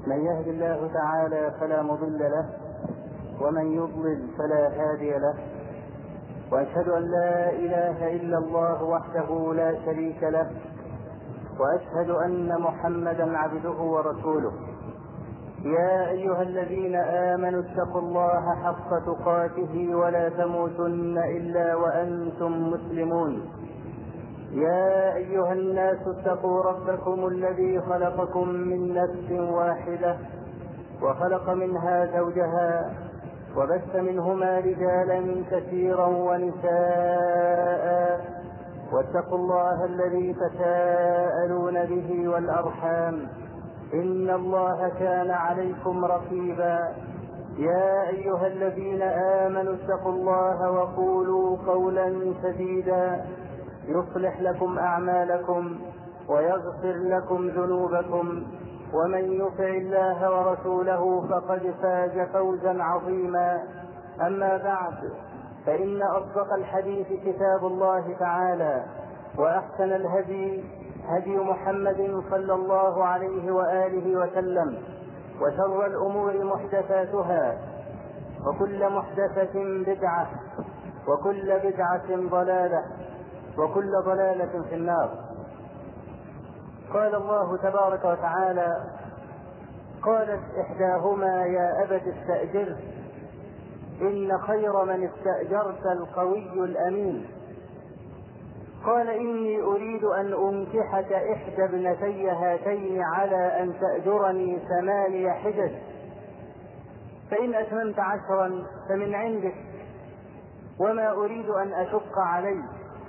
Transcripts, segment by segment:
من يهد الله تعالى فلا مضل له ومن يضلل فلا هادي له، وأشهد أن لا إله إلا الله وحده لا شريك له، وأشهد أن محمدا عبده ورسوله. يا أيها الذين آمنوا اتقوا الله حق تقاته ولا تموتن إلا وأنتم مسلمون. يا أيها الناس اتقوا ربكم الذي خلقكم من نفس واحدة وخلق منها زوجها وبث منهما رجالا كثيرا ونساء، واتقوا الله الذي تساءلون به والأرحام إن الله كان عليكم رقيبا. يا أيها الذين آمنوا اتقوا الله وقولوا قولا سديدا يصلح لكم أعمالكم ويغفر لكم ذنوبكم، ومن يطع الله ورسوله فقد فاز فوزا عظيما. أما بعد، فإن أصدق الحديث كتاب الله تعالى، وأحسن الهدي هدي محمد صلى الله عليه وآله وسلم، وشر الأمور محدثاتها، وكل محدثة بدعة، وكل بدعة ضلالة، وكل ضلالة في النار. قال الله تبارك وتعالى: قالت إحداهما يا أبت استأجره إن خير من استأجرت القوي الأمين. قال إني أريد أن أنكحك إحدى ابنتي هاتين على أن تأجرني 8 حجج، فإن أتممت 10 فمن عندك، وما أريد أن أشق عليك،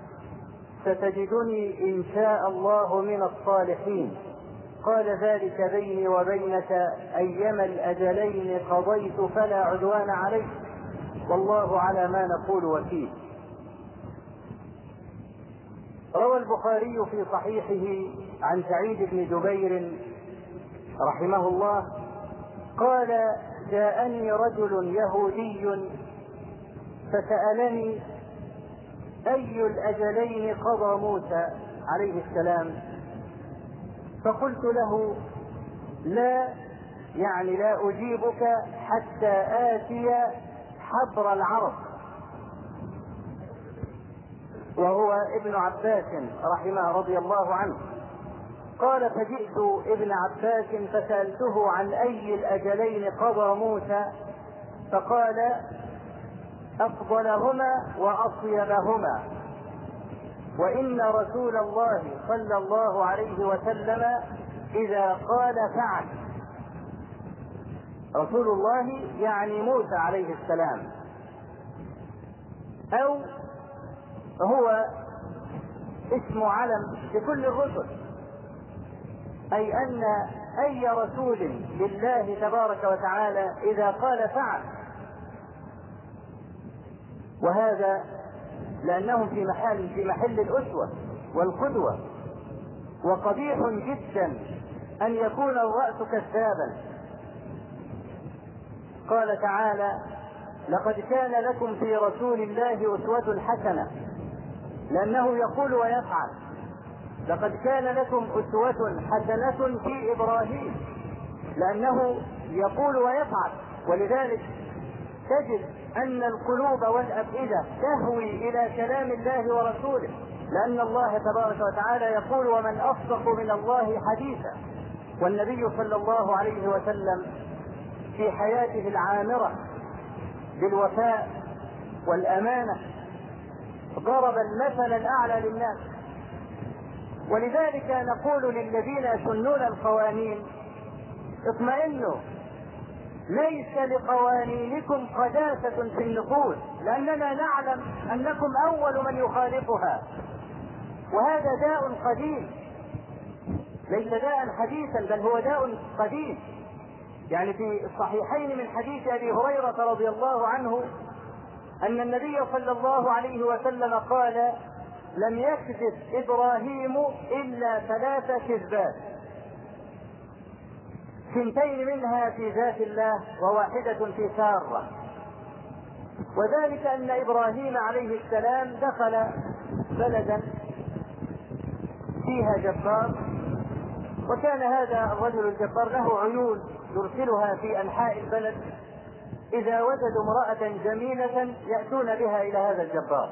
ستجدني إن شاء الله من الصالحين. قال ذلك بيني وبينك أيما الأجلين قضيت فلا عدوان عليك، والله على ما نقول وكيل. روى البخاري في صحيحه عن سعيد بن جبير رحمه الله قال: جاءني رجل يهودي فسألني أي الأجلين قضى موسى عليه السلام، فقلت له: لا أجيبك حتى آتي حبر العرب، وهو ابن عباس رضي الله عنه. قال: فجئت ابن عباس فسألته عن أي الأجلين قضى موسى، فقال: أفضلهما وأطيبهما، وإن رسول الله صلى الله عليه وسلم إذا قال فعل. رسول الله يعني موسى عليه السلام، أو هو اسم علم لكل الرسل، أي أن أي رسول لله تبارك وتعالى إذا قال فعل. وهذا لأنهم في محل الأسوة والقدوة، وقبيح جدا أن يكون الرأس كذابا. قال تعالى: لقد كان لكم في رسول الله أسوة حسنة، لأنه يقول ويفعل. لقد كان لكم أسوة حسنة في إبراهيم، لأنه يقول ويفعل. ولذلك تجد أن القلوب والأفئدة تهوي إلى كلام الله ورسوله، لأن الله تبارك وتعالى يقول: ومن أصدق من الله حديثا. والنبي صلى الله عليه وسلم في حياته العامرة بالوفاء والأمانة ضرب المثل الأعلى للناس. ولذلك نقول للذين يسنون القوانين: اطمئنوا، ليس لقوانينكم قداسة في النفوس، لأننا نعلم أنكم أول من يخالفها، وهذا داء قديم، ليس داء حديثا، بل هو داء قديم. يعني في الصحيحين من حديث أبي هريرة رضي الله عنه أن النبي صلى الله عليه وسلم قال: لم يكذب إبراهيم إلا 3 كذبات، 2 منها في ذات الله و1 في سارة. وذلك أن إبراهيم عليه السلام دخل بلدا فيها جبار وكان هذا الرجل الجبار له عيون يرسلها في أنحاء البلد، إذا وجدوا امرأة جميلة يأتون بها إلى هذا الجبار.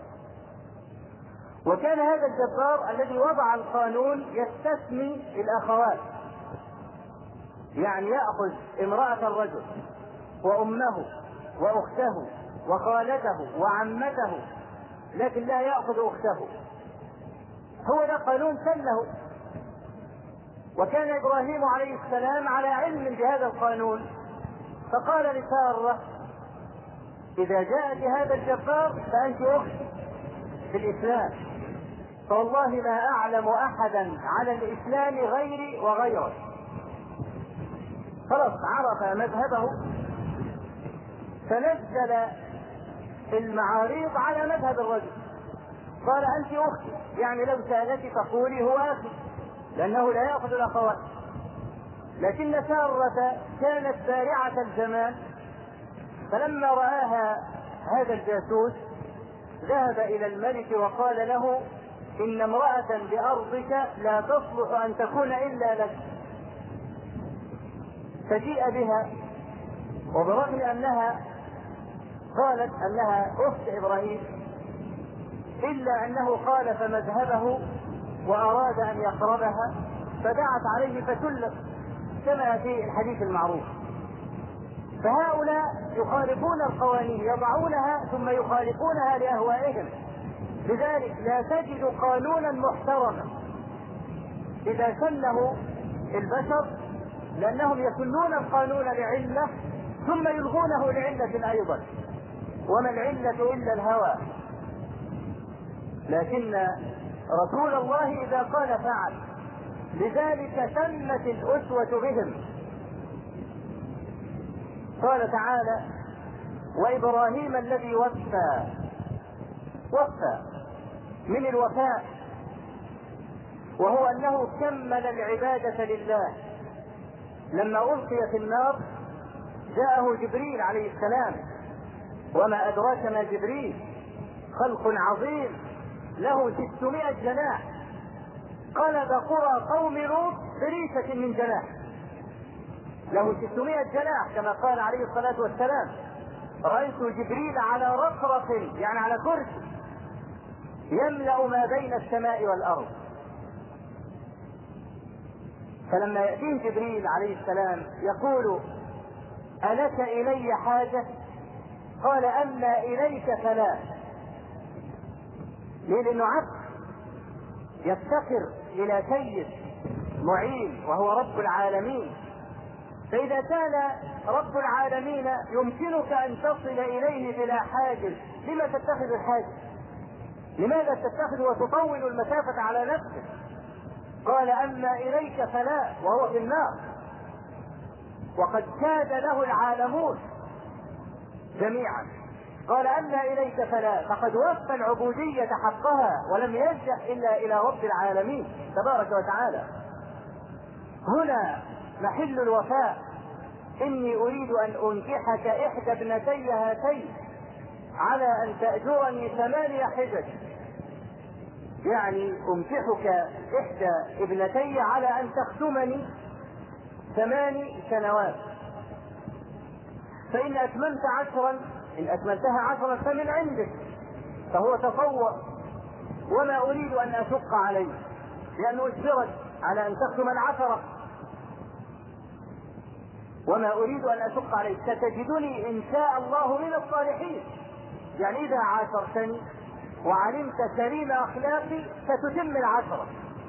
وكان هذا الجبار الذي وضع القانون يستثني الأخوات، يعني يأخذ امرأة الرجل وأمه وأخته وخالته وعمته، لكن لا يأخذ أخته. هو ده قانون سنه. وكان إبراهيم عليه السلام على علم بهذا القانون، فقال لسارة: إذا جاء بهذا الجبار فأنت أخت في الإسلام، فوالله ما أعلم أحدا على الإسلام غيري وغيرك. خلاص عرف مذهبه، فنزل المعاريض على مذهب الرجل، قال: أنت أختي، يعني لو سألتي فقولي هو أخي، لأنه لا يأخذ الأخوات. لكن سارة كانت بارعة الزمان، فلما رآها هذا الجاسوس ذهب إلى الملك وقال له: إن امرأة بأرضك لا تصلح أن تكون إلا لك. فجيء بها، وبرغم أنها قالت أنها أخت إبراهيم إلا أنه خالف مذهبه وأراد أن يقربها، فدعت عليه فسلت كما في الحديث المعروف. فهؤلاء يخالفون القوانين، يضعونها ثم يخالفونها لأهوائهم. لذلك لا تجد قانونا محترما إذا سنه البشر، لأنهم يسنون القانون لعلة ثم يلغونه لعلة أيضا، وما العلة إلا الهوى. لكن رسول الله إذا قال فعل، لذلك تمت الأسوة بهم. قال تعالى: وإبراهيم الذي وفى من الوفاء، وهو أنه كمل العبادة لله. لما ألقي في النار جاءه جبريل عليه السلام، وما أدراك ما جبريل، خلق عظيم له 600 جناح، قلب قرى قوم لوط بريشة من جناح، له 600 جناح كما قال عليه الصلاة والسلام: رأيت جبريل على رفرف، يعني على كرسي، يملأ ما بين السماء والأرض. فلما يأتيه جبريل عليه السلام يقول: ألك إلي حاجة؟ قال: أما إليك فلا. ليه؟ لأنه عبد يفتقر إلى سيد معين وهو رب العالمين. فإذا كان رب العالمين يمكنك أن تصل إليه بلا حاجز، لما تتخذ الحاجز؟ لماذا تتخذ وتطول المسافة على نفسك؟ قال: أما إليك فلا، وهو في النار، وقد كاد له العالمون جميعا. قال: أما إليك فلا، فقد وفى العبودية حقها ولم يلجأ إلا إلى رب العالمين تبارك وتعالى. هنا محل الوفاء: إني أريد أن أنكحك إحدى ابنتي هاتين على أن تأجرني 8 حجج، يعني أنكحك إحدى ابنتي على أن تختمني 8 سنوات، فإن أتممت 10، إن أتممتها 10 فمن عندك. فهو تصور: وما أريد أن أشق عليه، لأنه أجبرت على أن تختم 10، وما أريد أن أشق عليه، ستجدني إن شاء الله من الصالحين. يعني إذا عاشرتني وعلمت كريم أخلاقي ستتم 10.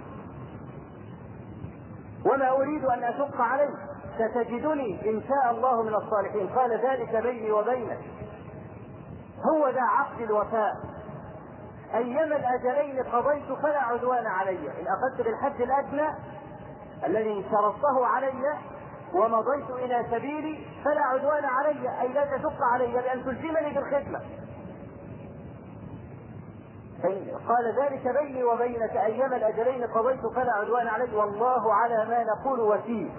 وما أريد أن أشق عليه، ستجدني إن شاء الله من الصالحين. قال: ذلك بيني وبينك. هو ذا عقد الوفاء: أيما الأجلين قضيت فلا عدوان علي. إن أخذت بالحد الأدنى الذي شرطته علي ومضيت إلى سبيلي فلا عدوان علي، أي لا تشق علي بأن تلزمني بالخدمة. قال: ذلك بيني وبينك أيما الأجلين قضيت فلا عدوان علي، والله على ما نقول وكيل.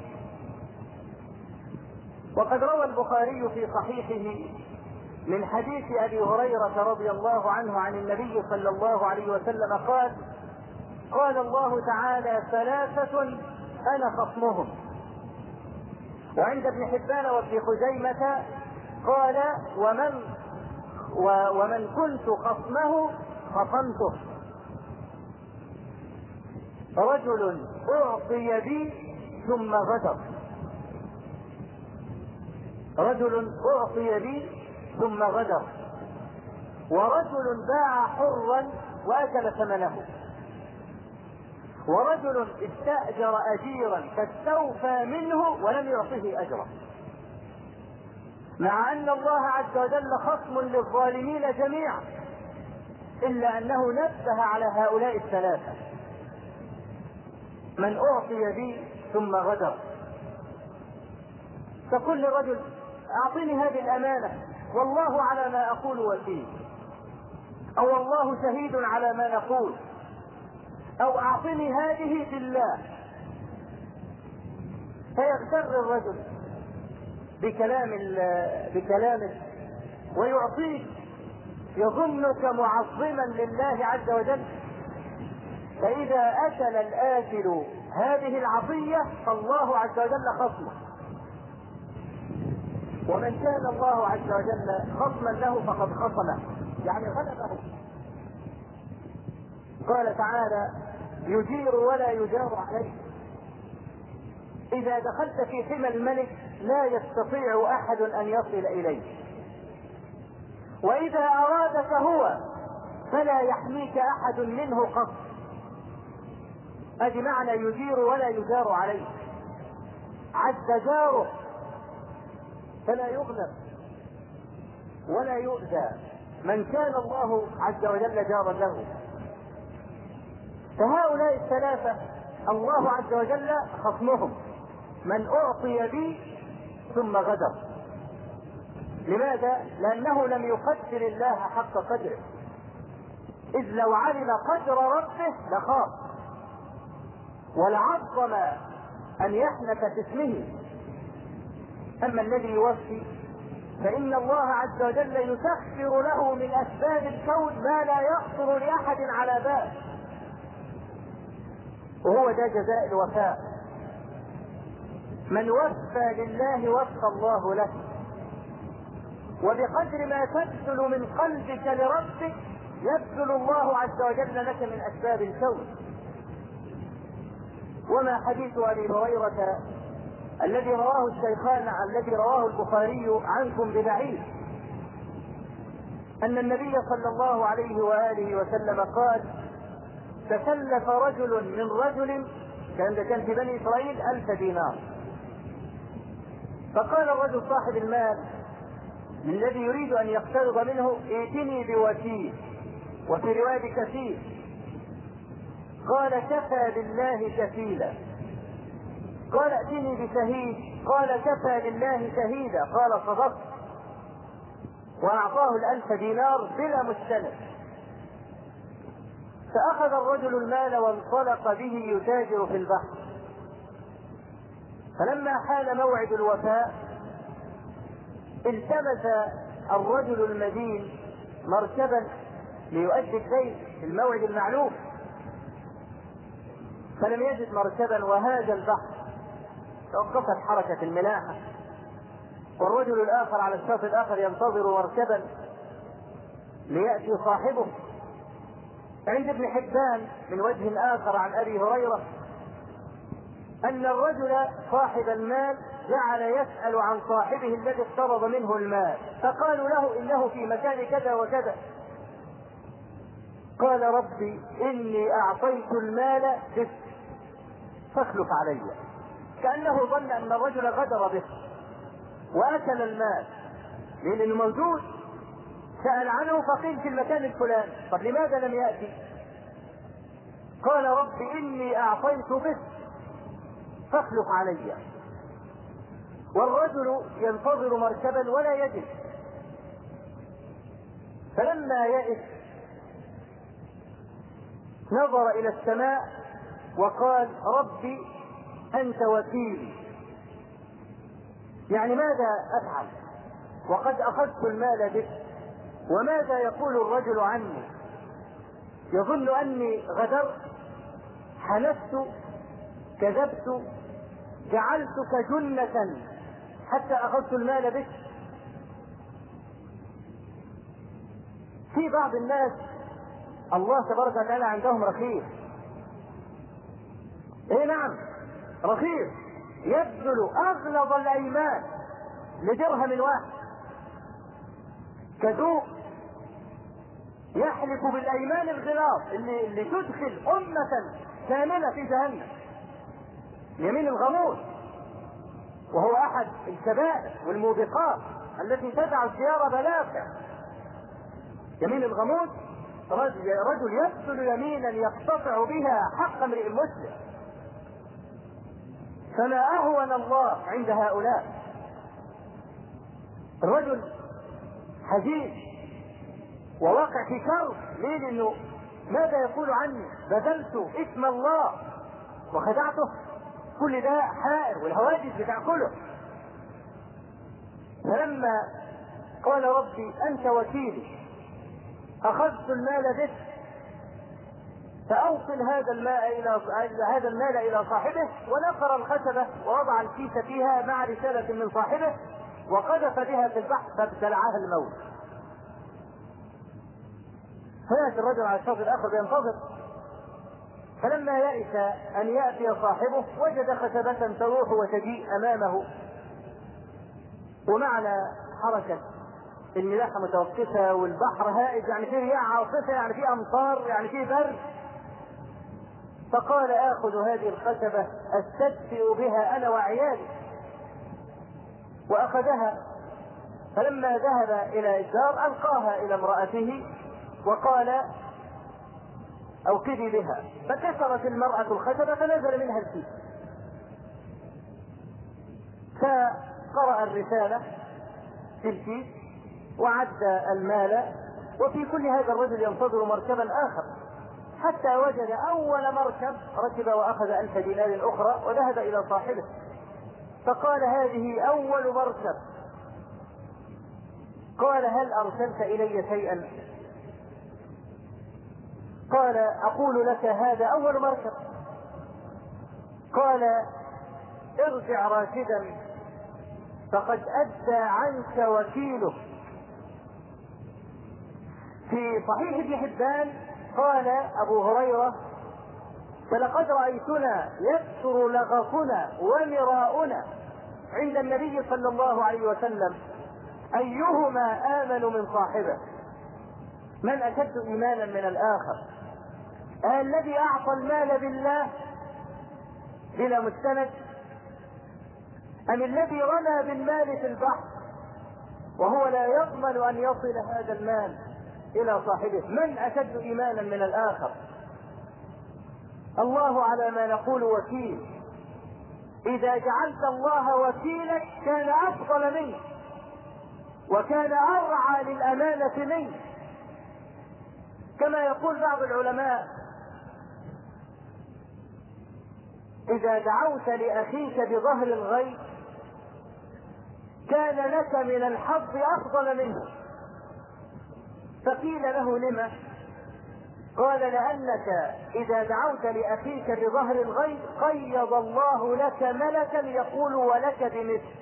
وقد روى البخاري في صحيحه من حديث أبي هريرة رضي الله عنه عن النبي صلى الله عليه وسلم قال: قال الله تعالى: 3 أنا خصمهم. وعند ابن حبان وابن خزيمة قال ومن كنت خصمه خصمته. رجل أعطي بي ثم غدر، رجل أعطي بي ثم غدر، ورجل باع حرا وأكل ثمنه، ورجل استأجر أجيرا فاستوفى منه ولم يعطه أجرا. مع أن الله عز وجل خصم للظالمين جميعا، إلا أنه نبه على هؤلاء الثلاثة: من أعطي بي ثم غدر. تقول للرجل: أعطني هذه الأمانة والله على ما أقول وكيل، أو والله شهيد على ما نقول، أو أعطني هذه بالله. فيغتر الرجل بكلامه ويعطيك، يظنك معظما لله عز وجل. فإذا أكل الآكل هذه العطية فالله عز وجل خصمه، ومن كان الله عز وجل خصما له فقد خصمه، يعني غلبه. قال تعالى: يجير ولا يجار عليه. إذا دخلت في حمى الملك لا يستطيع أحد أن يصل إليه، وإذا أرادك هو فلا يحميك أحد منه قط. هذه معنى يجير ولا يجار عليه. عز جاره فلا يغلب ولا يؤذى من كان الله عز وجل جارا له. فهؤلاء الثلاثة الله عز وجل خصمهم: من أعطي بي ثم غدر. لماذا؟ لأنه لم يقدر الله حق قدره، إذ لو علم قدر ربه لخاف ولعظم أن يحنث في اسمه. أما الذي يوفي فإن الله عز وجل يسخر له من أسباب الكون ما لا يخطر لأحد على بال، وهو ده جزاء الوفاء. من وفى لله وفى الله له. وبقدر ما تبذل من قلبك لربك يبذل الله عز وجل لك من أسباب الكون. وما حديث أبي هريرة الذي رواه الشيخان، الذي رواه البخاري عنكم ببعيد، أن النبي صلى الله عليه وآله وسلم قال: تسلف رجل من رجل، كان في بني إسرائيل 1000 دينار. فقال الرجل صاحب المال الذي يريد أن يقترض منه: ائتني بوكيل، وفي رواية كفيل. قال: كفى بالله كفيلا. قال: ائتني بشهيد. قال: كفى بالله شهيدا. قال: صدقت. وأعطاه 1000 دينار بلا مستند. فأخذ الرجل المال وانطلق به يتاجر في البحر. فلما حان موعد الوفاء التمس الرجل المدين مركبا ليؤدي الدين في الموعد المعلوم، فلم يجد مركبا وهاج البحر. توقفت حركة الملاحة، والرجل الآخر على الشاطئ الآخر ينتظر مركبا ليأتي صاحبه. عند ابن حبان من وجه آخر عن أبي هريرة أن الرجل صاحب المال جعل يسأل عن صاحبه الذي اقترض منه المال، فقالوا له: إنه في مكان كذا وكذا. قال: ربي إني أعطيت المال بك فاخلف علي. كأنه ظن أن الرجل غدر به وأكل المال، لأنه موجود. سأل عنه فقيل في المكان الفلاني. طب لماذا لم يأتي؟ قال: ربي إني أعطيت بك فاخلف علي. والرجل ينتظر مركبا ولا يجد. فلما يئس نظر إلى السماء وقال: ربي أنت وكيلي، يعني ماذا أفعل وقد أخذت المال بك؟ وماذا يقول الرجل عني؟ يظن أني غدرت، حنثت، كذبت جعلتك جنة حتى أخذت المال بك. في بعض الناس الله تبارك وتعالى عندهم رخيص. ايه نعم رخيص، يبذل اغلظ الايمان لدرهم واحد. كذوب يحلف بالايمان الغلاظ اللي تدخل امة كاملة في جهنم. يمين الغموس، وهو احد الكبائر والموبقات التي تدع السيارة بلاغة. يمين الغموس رجل يبذل يمينا يقتطع بها حق امرئ مسلم. فما اهون الله عند هؤلاء. الرجل حزين وواقع في شر. ليه؟ لانه ماذا يقول عني؟ بذلت اسم الله وخدعته. كل ده حائر والهواجس بتاكله. فلما قال ربي انت وكيلي اخذت المال بك فاوصل هذا المال الى صاحبه، ونقر الخشبه ووضع الكيس فيها مع رساله من صاحبه وقذف بها في البحر فابتلعها الموت. فيأتي الرجل على الشاطئ الاخر بينتظر، فلما يئس ان ياتي صاحبه وجد خشبه تروح وتجيء امامه، ومعنى حركه الملاحه متوقفه والبحر هائج، يعني فيه رياح عاصفه، يعني فيه امطار، يعني فيه برد. فقال اخذ هذه الخشبه استدفئ بها انا وعيالي، واخذها. فلما ذهب الى الدار القاها الى امراته وقال اوقدي بها، فكسرت المراه الخشبه فنزل منها الكيس. فقرأ الرساله في الكيس وعد المال. وفي كل هذا الرجل ينتظر مركبا اخر حتى وجد اول مركب ركب واخذ 1000 دينار اخرى وذهب الى صاحبه فقال هذه اول مركب. قال هل ارسلت الي شيئا؟ قال اقول لك هذا اول مركب. قال ارجع راشدا فقد ادى عنك وكيله. في صحيح ابن حبان قال ابو هريره فلقد رايتنا يكثر لغطنا ومراؤنا عند النبي صلى الله عليه وسلم ايهما امن من صاحبه، من اشد ايمانا من الاخر، الذي اعطى المال بالله بلا مستند ام الذي رمى بالمال في البحر وهو لا يضمن ان يصل هذا المال الى صاحبه، من اشد ايمانا من الاخر. الله على ما نقول وكيل. اذا جعلت الله وكيلك كان افضل منك وكان ارعى للامانه منك. كما يقول بعض العلماء اذا دعوت لاخيك بظهر الغيب كان لك من الحظ افضل منه. فقيل له لما؟ قال لانك اذا دعوت لاخيك بظهر الغيب قيض الله لك ملكا يقول ولك بمثل،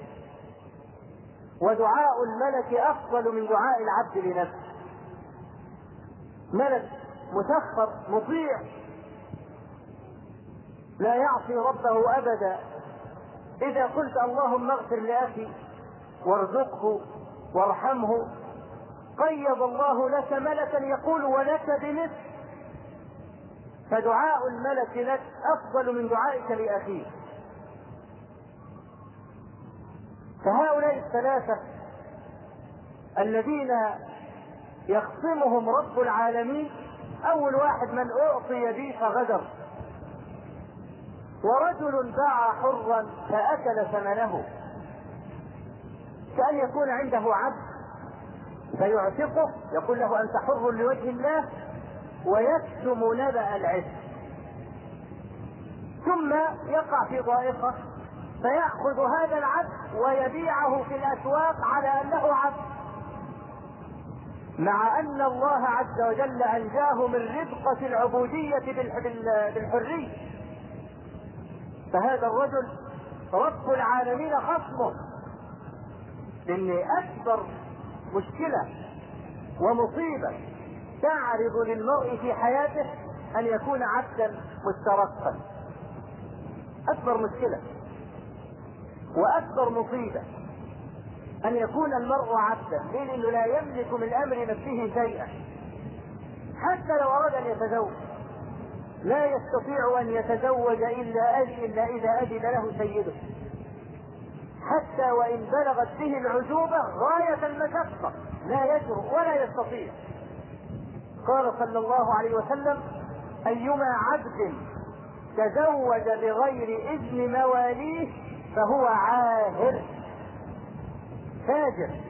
ودعاء الملك افضل من دعاء العبد لنفسه. ملك مسخر مطيع لا يعصي ربه ابدا. اذا قلت اللهم اغفر لاخي وارزقه وارحمه قيض الله لك ملكا يقول ولك بمثل، فدعاء الملك لك افضل من دعائك لاخيك. فهؤلاء الثلاثه الذين يخصمهم رب العالمين، اول واحد من اعطي بي فغدر، ورجل باع حرا فاكل ثمنه. كأن يكون عنده عبد فيعتقه يقول له انت حر لوجه الله ويكتم نبأ العتق، ثم يقع في ضائقه فيأخذ هذا العبد ويبيعه في الاسواق على انه عبد، مع ان الله عز وجل انجاه من ربقة العبودية بالحرية. فهذا الرجل رب العالمين خصمه، لأن أكبر مشكلة ومصيبة تعرض للمرء في حياته أن يكون عبدا مسترقا. أكبر مشكلة وأكبر مصيبة أن يكون المرء عبدا، لأنه لا يملك من أمر نفسه شيئا. حتى لو أراد أن يتزوج لا يستطيع أن يتزوج إلا إذا أذن له سيده، حتى وإن بلغت به العجوبة غاية المشقة لا يجرؤ ولا يستطيع. قال صلى الله عليه وسلم: أيما عبد تزوج بغير إذن مواليه فهو عاهر فاجر،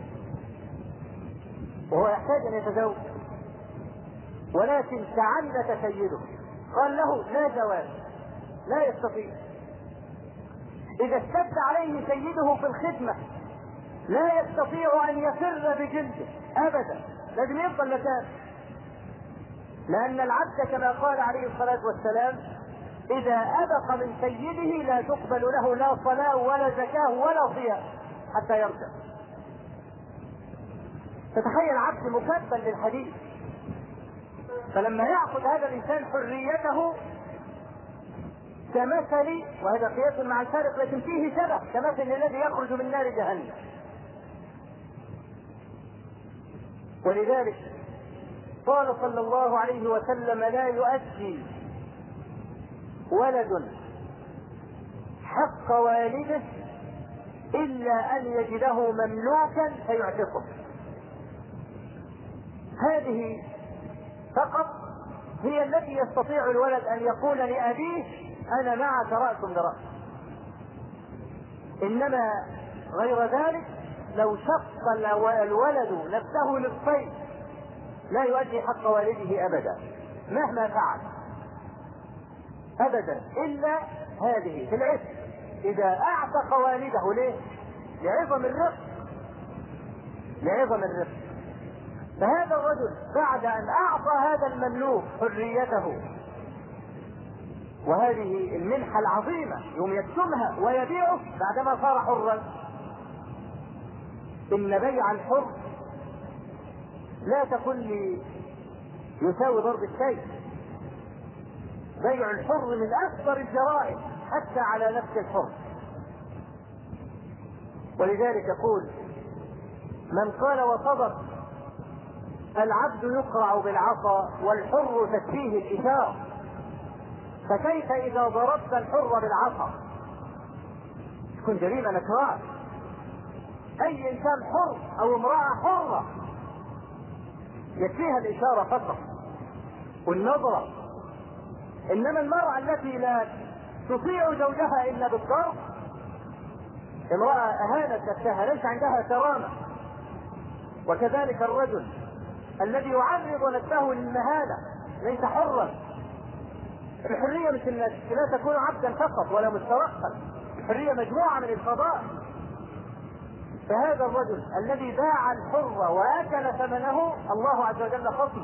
وهو يحتاج أن يتزوج، ولكن تعنت سيده قال له لا جواز، لا يستطيع. إذا اشتد عليه سيده في الخدمة لا يستطيع أن يفر بجلده أبدا، لازم يفضل مكانه، لأن العبد كما قال عليه الصلاة والسلام: إذا أبق من سيده لا تقبل له لا صلاة ولا زكاة ولا صيام حتى يرجع. تتخيل عبد مكبل للحديث، فلما يأخذ هذا الإنسان حريته كمثل، وهذا قياس مع الفارق لكن فيه شبه، كمثل الذي يخرج من نار جهنم. ولذلك قال صلى الله عليه وسلم: لا يؤدي ولد حق والده إلا أن يجده مملوكا فيعتقه. هذه فقط هي التي يستطيع الولد أن يقول لأبيه: أنا معك رأس برأس. إنما غير ذلك لو شق الولد نفسه نصفين لا يؤدي حق والده أبدا مهما فعل أبدا، إلا هذه في العتق إذا أعتق والده. ليه؟ لعظم الرق، لعظم الرق. فهذا الرجل بعد أن أعطى هذا المملوك حريته وهذه المنحة العظيمة يوم يكتمها ويبيعه بعدما صار حرا. إن بيع الحر لا تقل لي يساوي ضرب السيف. بيع الحر من أكبر الجرائم حتى على نفس الحر. ولذلك يقول من قال وصدق: العبد يقرع بالعصا والحر تكفيه الإشارة. فكيف إذا ضربت الحر بالعصا؟ تكون جريمة نكران. أي إنسان حر أو امرأة حرة يكفيها الإشارة فقط والنظرة. إنما المرأة التي لا تطيع زوجها إلا بالضرب امرأة أهانت نفسها، ليس عندها كرامة. وكذلك الرجل الذي يعرض نفسه للمهانة ليس حرا. الحرية مش لا تكون عبدا فقط ولا مسترقا، الحرية مجموعة من الفضائل. فهذا الرجل الذي باع الحر وأكل ثمنه الله عز وجل خصمه.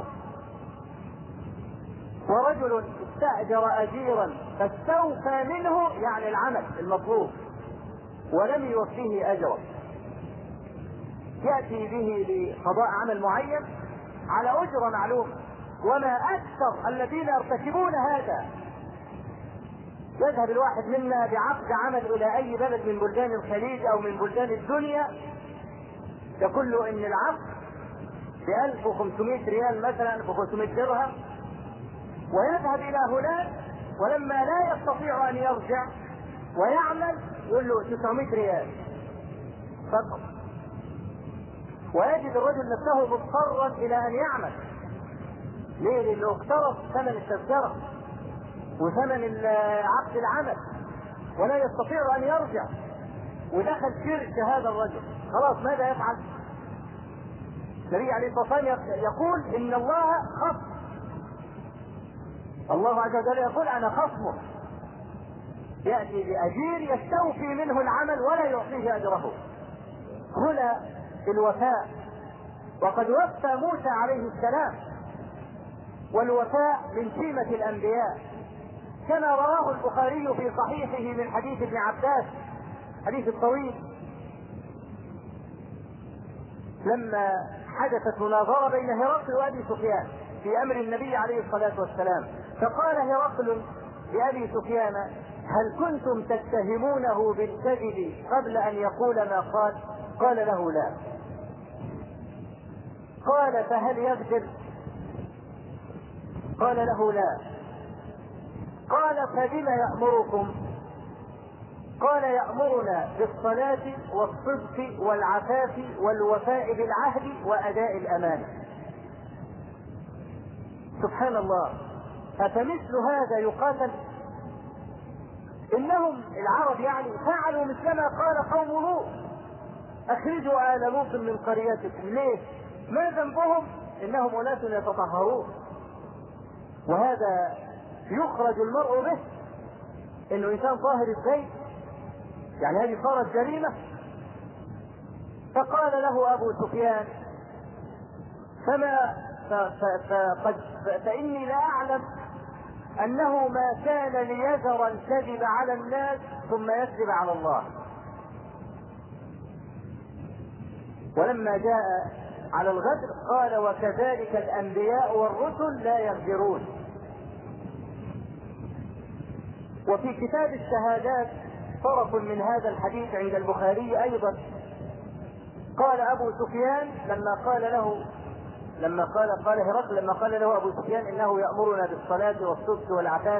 ورجل استأجر أجيرا فاستوفى منه، يعني العمل المطلوب، ولم يوفيه أجره، يأتي به لقضاء عمل معين على أجرة معلومة. وما أكثر الذين يرتكبون هذا. يذهب الواحد منا بعقد عمل إلى أي بلد من بلدان الخليج أو من بلدان الدنيا، يقول له إن العقد ب1500 ريال مثلا، ب500 درهم، ويذهب إلى هناك ولما لا يستطيع أن يرجع ويعمل يقول له 900 ريال فقط. ويجد الرجل نفسه مضطرا إلى أن يعمل. ليه؟ لأنه اقترض ثمن التذكرة وثمن عقد العمل ولا يستطيع أن يرجع، ودخل شرك هذا الرجل. خلاص ماذا يفعل؟ النبي عليه الصلاة والسلام يقول إن الله خصم. الله عز وجل يقول أنا خصمه. يأتي بأجير يستوفي منه العمل ولا يعطيه أجره. هنا الوفاء. وقد وفى موسى عليه السلام، والوفاء من سمة الأنبياء. كما رواه البخاري في صحيحه من حديث ابن عباس، حديث الطويل، لما حدثت مناظرة بين هرقل وأبي سفيان في أمر النبي عليه الصلاة والسلام، فقال هرقل لأبي سفيان: هل كنتم تتهمونه بالكذب قبل أن يقول ما قال؟ قال له: لا. قال: فهل يكذب؟ قال له: لا. قال: فبما يأمركم؟ قال: يأمرنا بالصلاة والصدق والعفاف والوفاء بالعهد وأداء الأمانة. سبحان الله، أفمثل هذا يقاتل؟ إنهم العرب يعني فعلوا مثلما قال قوم لوط: أخرجوا آل لوط من قريتكم. ليه؟ ما ذنبهم؟ إنهم أناس يتطهرون، وهذا يخرج المرء به، إنه إنسان طاهر ازاي؟ يعني هذه صارت جريمة. فقال له أبو سفيان: فإني لا أعلم أنه ما كان ليذر الكذب على الناس ثم يكذب على الله. ولما جاء على الغدر قال: وكذلك الأنبياء والرسل لا يغدرون. وفي كتاب الشهادات طرف من هذا الحديث عند البخاري أيضا، قال أبو سفيان لما قال هرقل لما قال له أبو سفيان: إنه يأمرنا بالصلاة والصدق والعفاف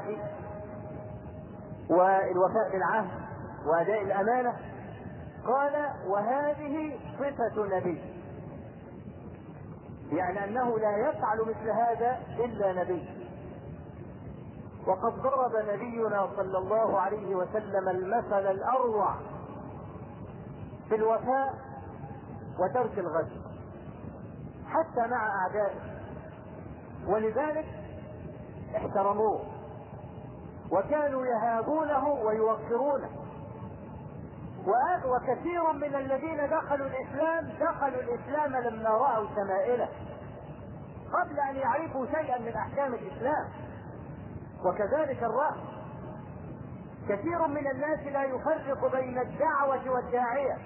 والوفاء بالعهد وأداء الأمانة، قال: وهذه صفة نبي، يعني أنه لا يفعل مثل هذا إلا نبي. وقد ضرب نبينا صلى الله عليه وسلم المثل الأروع في الوفاء وترك الغدر حتى مع أعدائه، ولذلك احترموه وكانوا يهابونه ويوقرونه. وكثير من الذين دخلوا الإسلام لما رأوا شمائله قبل أن يعرفوا شيئا من أحكام الإسلام. وكذلك الرأي، كثير من الناس لا يفرق بين الدعوة والداعية،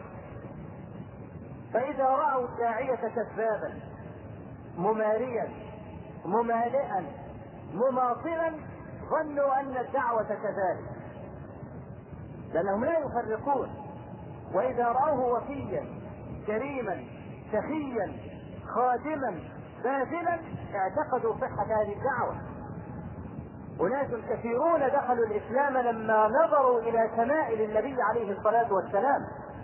فإذا رأوا الداعية كذابا مماريا ممالئا مماطلا ظنوا أن الدعوة كذلك، لأنهم لا يفرقون. وإذا رأوه وفيا كريما سخيا خادما باذلا اعتقدوا صحة هذه الدعوة. أناس كثيرون دخلوا الإسلام لما نظروا إلى شمائل النبي عليه الصلاة والسلام.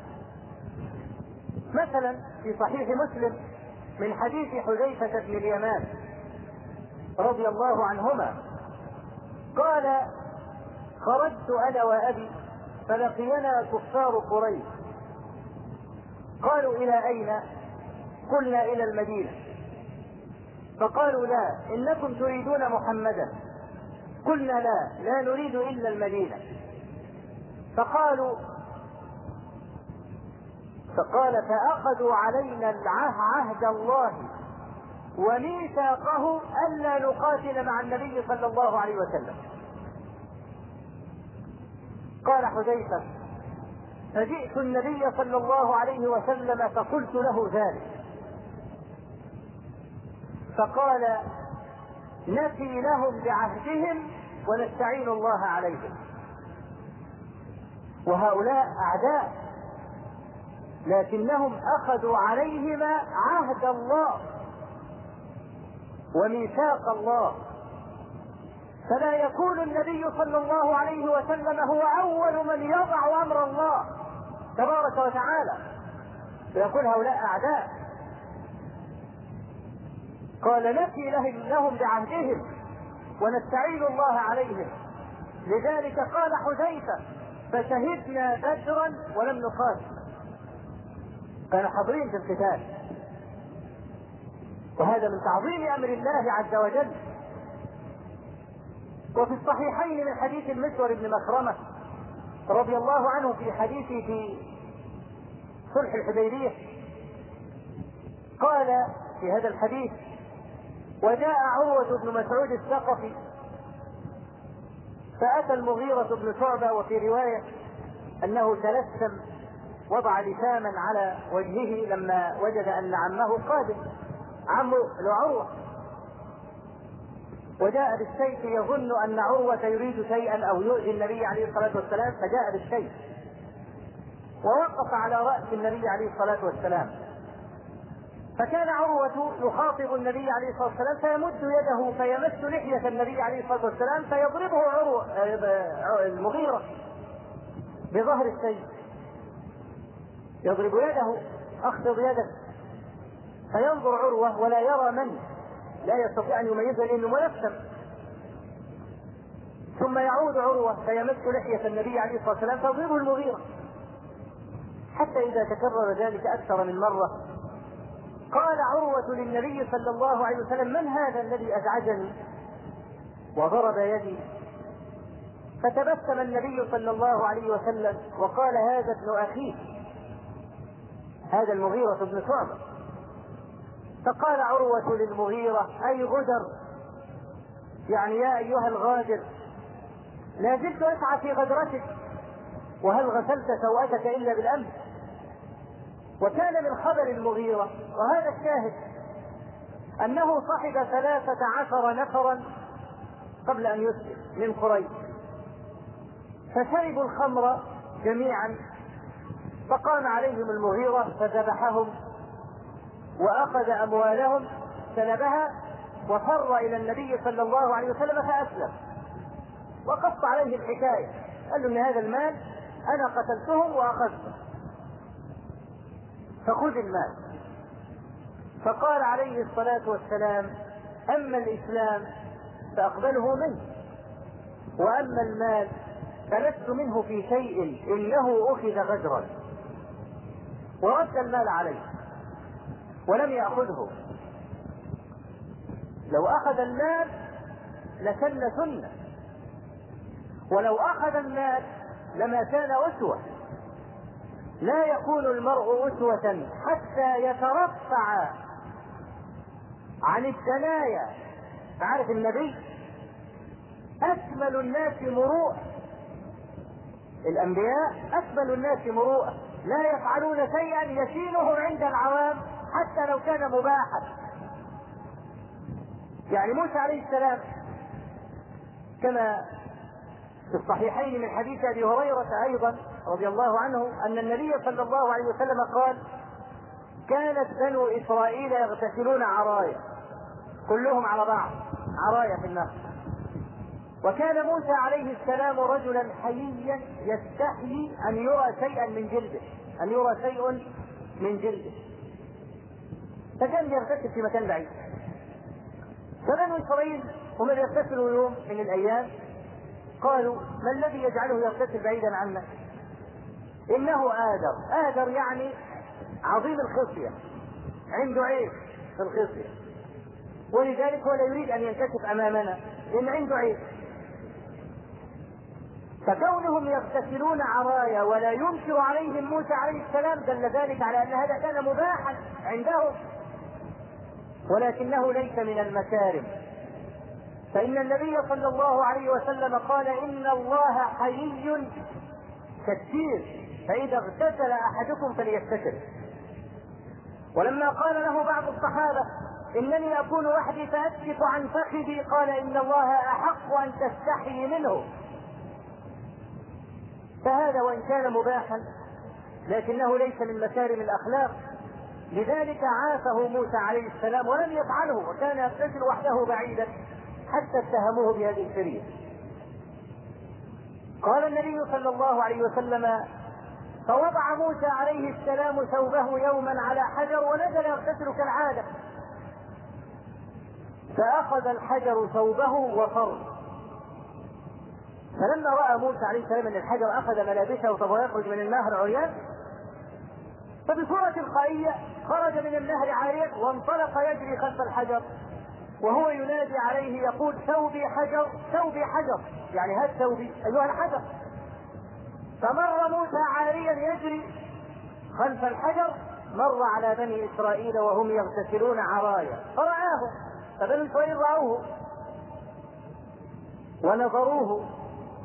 مثلا في صحيح مسلم من حديث حذيفة بن اليمان رضي الله عنهما قال: خرجت أنا وأبي فلقينا كفار قريش، قالوا: إلى أين؟ قلنا: إلى المدينة. فقالوا: لا، إنكم تريدون محمدا. قلنا: لا نريد إلا المدينة. فقال: فأخذوا علينا عهد الله وميثاقه ألا نقاتل مع النبي صلى الله عليه وسلم. قال حذيفة: فجئت النبي صلى الله عليه وسلم فقلت له ذلك، فقال: نفي لهم بعهدهم ونستعين الله عليهم. وهؤلاء أعداء، لكنهم أخذوا عليهما عهد الله وميثاق الله، فلا يكون النبي صلى الله عليه وسلم هو أول من يضع أمر الله تبارك وتعالى، فيقول هؤلاء أعداء. قال: نفي لهم بعهدهم ونستعين الله عليهم. لذلك قال حذيفة: فشهدنا بدرا ولم نقاتل، كانوا حاضرين في القتال. وهذا من تعظيم أمر الله عز وجل. وفي الصحيحين من حديث المسور بن مخرمة رضي الله عنه في حديثه في صلح الحديبية قال في هذا الحديث: وجاء عروة بن مسعود الثقفي فأتى المغيرة بن شعبة، وفي رواية أنه تلثم، وضع لساما على وجهه لما وجد أن عمه قادم، عمه عروة، وجاء بالسيف يظن أن عروة يريد شيئا أو يؤذي النبي عليه الصلاة والسلام، فجاء بالسيف ووقف على رأس النبي عليه الصلاة والسلام. فكان عروة يخاطب النبي عليه الصلاة والسلام فيمد يده فيمس لحية النبي عليه الصلاة والسلام فيضربه المغيرة بظهر السيف، يضرب يده، اخفض يدك، فينظر عروة ولا يرى من، لا يستطيع ان يميزه لانه ملثم. ثم يعود عروة فيمس لحية النبي عليه الصلاة والسلام فيضربه المغيرة، حتى اذا تكرر ذلك اكثر من مرة قال عروة للنبي صلى الله عليه وسلم: من هذا الذي ازعجني وضرب يدي؟ فتبسم النبي صلى الله عليه وسلم وقال: هذا ابن اخيك، هذا المغيرة بن شعبة. فقال عروة للمغيرة: أي غدر، يعني يا أيها الغادر، لا زلت أسعى في غدرتك، وهل غسلت سوءتك إلا بالأمس؟ وكان من خبر المغيرة، وهذا الشاهد، أنه صحب 13 نفرا قبل أن يسلم من قريش، فشربوا الخمر جميعا، فقام عليهم المغيرة فذبحهم وأخذ أموالهم سلبها وفر إلى النبي صلى الله عليه وسلم فأسلم، وقص عليه الحكاية، قال له: إن هذا المال أنا قتلتهم وأخذته، فخذ المال. فقال عليه الصلاة والسلام: أما الإسلام فأقبله منه، وأما المال فلست منه في شيء، إنه أخذ غدرا، ورد المال عليه ولم يأخذه. لو أخذ المال لسن سنة، ولو أخذ المال لما كان أسوة. لا يكون المرء أسوة حتى يترفع عن الدنايا. تعرف النبي أكمل الناس مروءة، الأنبياء أكمل الناس مروءة، لا يفعلون شيئا يشينهم عند العوام حتى لو كان مباحا. يعني موسى عليه السلام كما في الصحيحين من حديث أبي هريرة أيضا رضي الله عنه أن النبي صلى الله عليه وسلم قال: كانت بنو إسرائيل يغتسلون عرايا، كلهم على بعض عرايا في النهر، وكان موسى عليه السلام رجلا حييا يستحيي أن يرى شيئا من جلده، أن يرى شيء من جلده، فكان يغتسل في مكان بعيد. فبنو إسرائيل هم يغتسلوا يوم من الأيام قالوا: ما الذي يجعله يغتسل بعيدا عنا؟ إنه آدر يعني عظيم الخصية، عنده عيب في الخصية، ولذلك هو لا يريد أن ينكشف أمامنا لأن عنده عيب. فكونهم يغتسلون عرايا ولا ينكر عليهم موسى عليه السلام دل ذلك على أن هذا كان مباحا عندهم، ولكنه ليس من المكارم. فإن النبي صلى الله عليه وسلم قال: إن الله حيي كثير، فإذا اغتسل أحدكم فليغتسل. ولما قال له بعض الصحابة: إنني أكون وحدي فأسكت عن فخذي، قال: إن الله أحق أن تستحي منه. فهذا وإن كان مباحا لكنه ليس من مكارم الأخلاق، لذلك عافه موسى عليه السلام ولم يفعله، وكان يغتسل وحده بعيدا حتى اتهموه بهذه الشريعة. قال النبي صلى الله عليه وسلم: فوضع موسى عليه السلام ثوبه يوما على حجر ونزل يغتسل كالعادة، فأخذ الحجر ثوبه وفر. فلما رأى موسى عليه السلام أن الحجر أخذ ملابسه فهو يخرج من النهر عريان، فبصورة تلقائية خرج من النهر عاريا وانطلق يجري خلف الحجر وهو ينادي عليه يقول: ثوبي حجر، ثوبي حجر، يعني هات ثوبي أيها الحجر. فمر موسى عاريا يجري خلف الحجر، مر على بني إسرائيل وهم يغتسلون عرايا فرآه، فبني إسرائيل رأوه ونظروه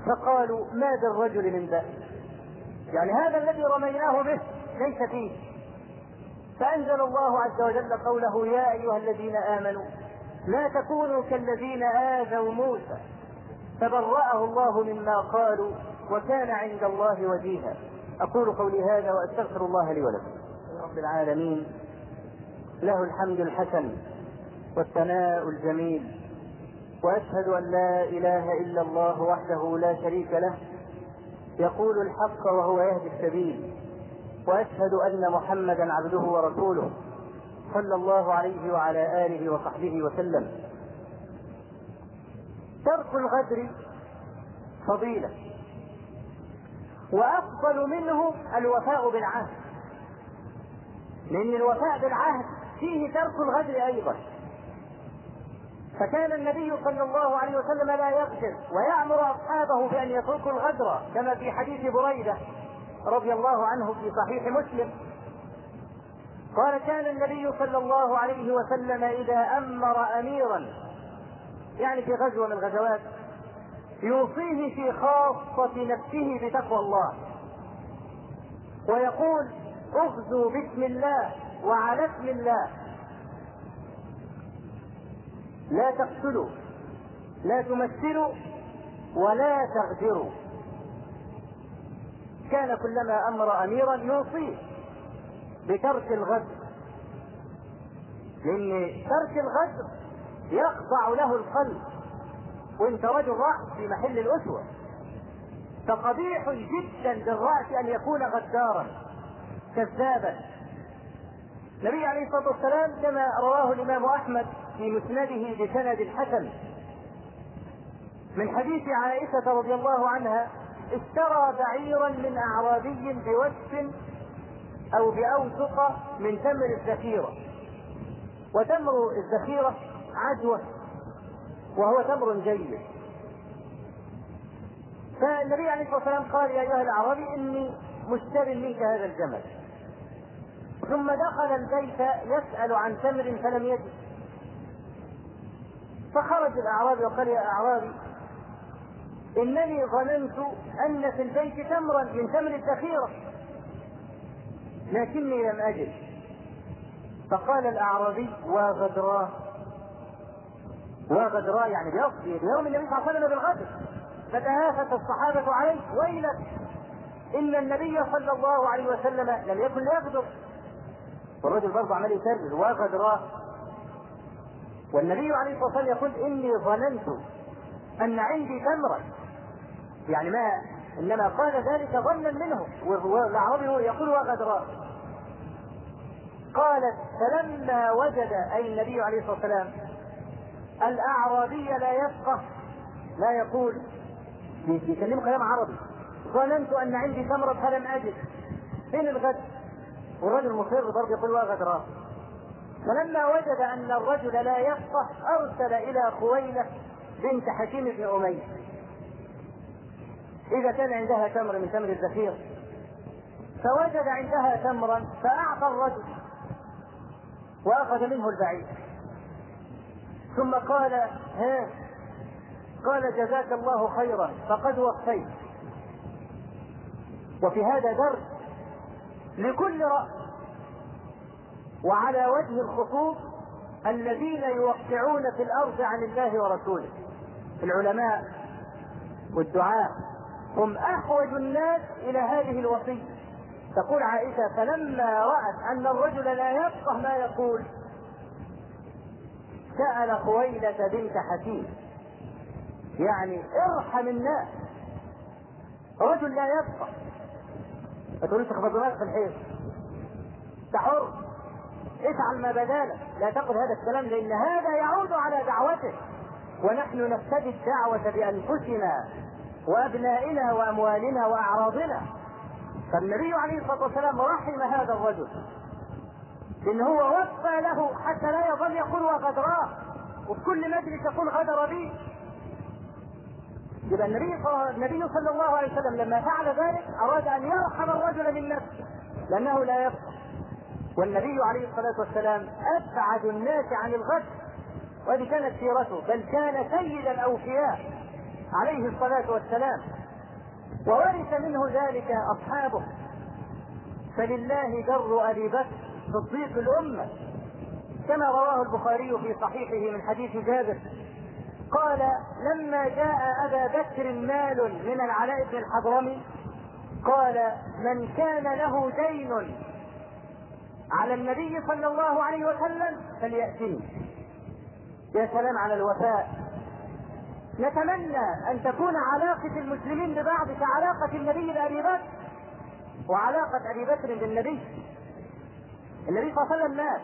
فقالوا ما بالرجل من بأس، يعني هذا الذي رميناه به ليس فيه. فأنزل الله عز وجل قوله يا أيها الذين آمنوا لا تكونوا كالذين آذوا موسى فبرأه الله مما قالوا وكان عند الله وجيها. أقول قولي هذا وأستغفر الله لي ولكم. رب العالمين له الحمد الحسن والثناء الجميل، وأشهد أن لا إله إلا الله وحده لا شريك له يقول الحق وهو يهدي السبيل، وأشهد أن محمدا عبده ورسوله صلى الله عليه وعلى آله وصحبه وسلم. ترك الغدر فضيلة، وأفضل منه الوفاء بالعهد، لأن الوفاء بالعهد فيه ترك الغدر أيضا. فكان النبي صلى الله عليه وسلم لا يغدر ويأمر أصحابه بأن يتركوا الغدر، كما في حديث بريدة رضي الله عنه في صحيح مسلم قال كان النبي صلى الله عليه وسلم إذا أمر أميرا، يعني في غزوة من الغزوات، يوصيه في خاصة نفسه بتقوى الله ويقول اغزوا باسم الله وعلى اسم الله، لا تقتلوا لا تمثلوا ولا تغدروا. كان كلما أمر أميرا يوصيه بترك الغدر، لأن ترك الغدر يخضع له القلب، وانت رجل رأس في محل الأسوة، فقبيح جدا بالرأس أن يكون غدارا كذابا. النبي عليه الصلاة والسلام كما رواه الإمام أحمد في مسنده بسند حسن من حديث عائشة رضي الله عنها اشترى بعيرا من أعرابي بوسف أو بأوسق من تمر الذخيرة، وتمر الذخيرة عجوة وهو تمر جيد. فالنبي عليه الصلاة والسلام قال يا أيها الأعرابي إني مشتري منك هذا الجمل، ثم دخل البيت يسأل عن تمر فلم يجد، فخرج الأعرابي وقال يا أعرابي إنني ظننت أن في البيت تمرا من تمر الذخيرة لكني لم أجد. فقال الأعرابي وغدراه، وغدراه يعني بيوم النبي صلى الله عليه وسلم بالغدر. فتهافت الصحابة عليه ويلك إن النبي صلى الله عليه وسلم لم يكن ليغدر، والرجل برضه عمال يكرر وغدراه، والنبي عليه الصلاة والسلام يقول إني ظننت أن عندي تمرا، يعني ما إنما قال ذلك ظنا منه، والأعرابي يقول وغدراه. قالت فلما وجد أي النبي عليه الصلاة والسلام الأعرابي لا يفقه لا يقول، يكلم كلام عربي، ظننت أن عندي تمرا فلم أجد، فين الغد؟ والرجل مصر برضه يقول وغدراه. فلما وجد أن الرجل لا يفقه أرسل إلى خويلة بنت حكيم بن أمية إذا كان عندها تمر من تمر الذخيرة، فوجد عندها تمرا فأعطى الرجل وأخذ منه البعير، ثم قال ها، قال جزاك الله خيرا فقد وفيت. وفي هذا درس لكل رأس، وعلى وجه الخصوص الذين يوقعون في الأرض عن الله ورسوله. العلماء والدعاء هم أحوج الناس إلى هذه الوصية. تقول عائشة فلما رأت أن الرجل لا يفقه ما يقول سأل خويلة بنت حكيم، يعني ارحم الناس، رجل لا يفقه ما تقولش اخبط دماغك في الحيط، تحر افعل ما بدالك، لا تقل هذا الكلام لأن هذا يعود على دعوته، ونحن نفتدي الدعوة بأنفسنا وأبنائنا وأموالنا وأعراضنا. فالنبي عليه الصلاة والسلام رحم هذا الرجل إن هو وفى له حتى لا يظل يقول وغدراه وفي كل مجلس يقول غدر بي. يبقى النبي صلى الله عليه وسلم لما فعل ذلك أراد أن يرحم الرجل من نفسه لأنه لا يفقه، والنبي عليه الصلاة والسلام أبعد الناس عن الغدر، وهذه كانت سيرته، بل كان سيد الأوفياء عليه الصلاة والسلام، وورث منه ذلك أصحابه. فلله در أبي بكر صديق الأمة، كما رواه البخاري في صحيحه من حديث جابر قال: لما جاء أبا بكر مال من العلاء بن الحضرمي قال: من كان له دين على النبي صلى الله عليه وسلم فليأتني. يا سلام على الوفاء! نتمنى أن تكون علاقة المسلمين ببعض كعلاقة النبي بأبي بكر وعلاقة أبي بكر بالنبي. النبي صلى الله عليه وسلم مات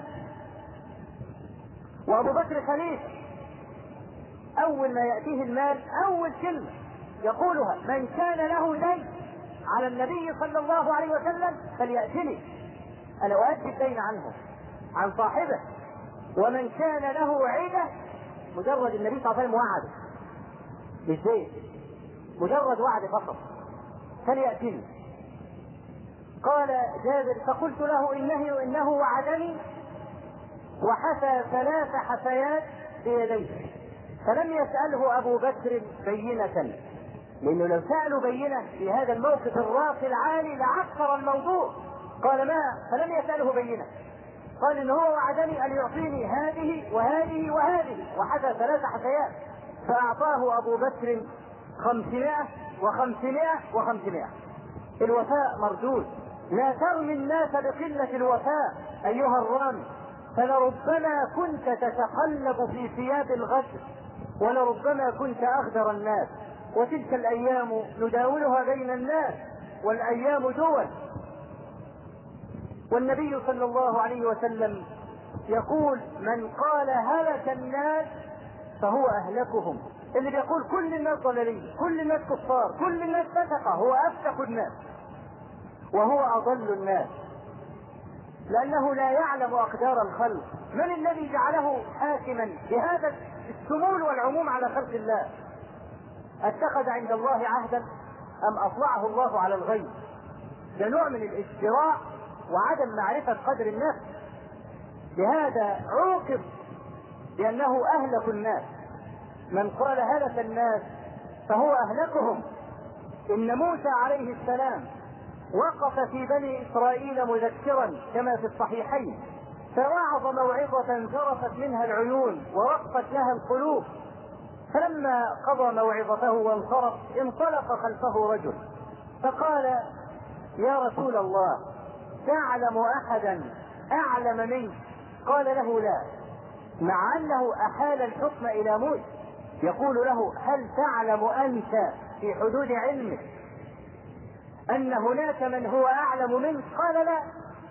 وأبو بكر خليفة، أول ما يأتيه المال أول كلمة يقولها: من كان له دين على النبي صلى الله عليه وسلم فليأتني، أنا أؤدي الدين عنه عن صاحبه. ومن كان له عدة، مجرد النبي صلى الله عليه وسلم وعده بالزيت، مجرد وعد فقط، فليأتني. قال جابر: فقلت له إنه وعدني وحثى 3 حثيات بيديه. فلم يسأله أبو بكر بينة، لأنه لو سألوا بينة في هذا الموقف الراقي العالي لعكر الموضوع. قال: ما فلم يسأله بينة، قال: إن هو وعدني أن يعطيني هذه وهذه وهذه، وحثى 3 حثيات. فأعطاه أبو بكر 500 و500 و500. الوفاء مردود. لا ترمي الناس بقلة الوفاء أيها الرامي، فلربما كنت تتقلب في ثياب الغدر، ولربما كنت أغدر الناس، وتلك الأيام نداولها بين الناس، والأيام دول. والنبي صلى الله عليه وسلم يقول: من قال هلك الناس فهو أهلكهم. اللي بيقول كل الناس ضلالين، كل الناس كفار، كل الناس فسقة، هو أفسق الناس وهو أضل الناس، لأنه لا يعلم أقدار الخلق. من الذي جعله حاكما بهذا الشمول والعموم على خلق الله؟ اتخذ عند الله عهدا أم أطلعه الله على الغيب؟ ده نوع من الاجتراء وعدم معرفة قدر النفس. لهذا عوقب لأنه أهلك الناس. من قال هلك الناس فهو أهلكهم. إن موسى عليه السلام وقف في بني إسرائيل مذكرا كما في الصحيحين، فوعظ موعظة ذرفت منها العيون ورقت لها القلوب. فلما قضى موعظته وانصرف انطلق خلفه رجل فقال: يا رسول الله، تعلم أحدا أعلم منك؟ قال له: لا. مع أنه أحال الحكم إلى موسى يقول له: هل تعلم أنت في حدود علمك أن هناك من هو أعلم منك؟ قال: لا.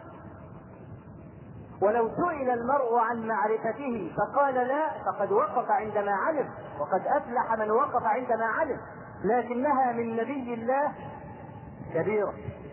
ولو سئل المرء عن معرفته فقال لا فقد وقف عندما علم، وقد أفلح من وقف عندما علم، لكنها من نبي الله كبيرة،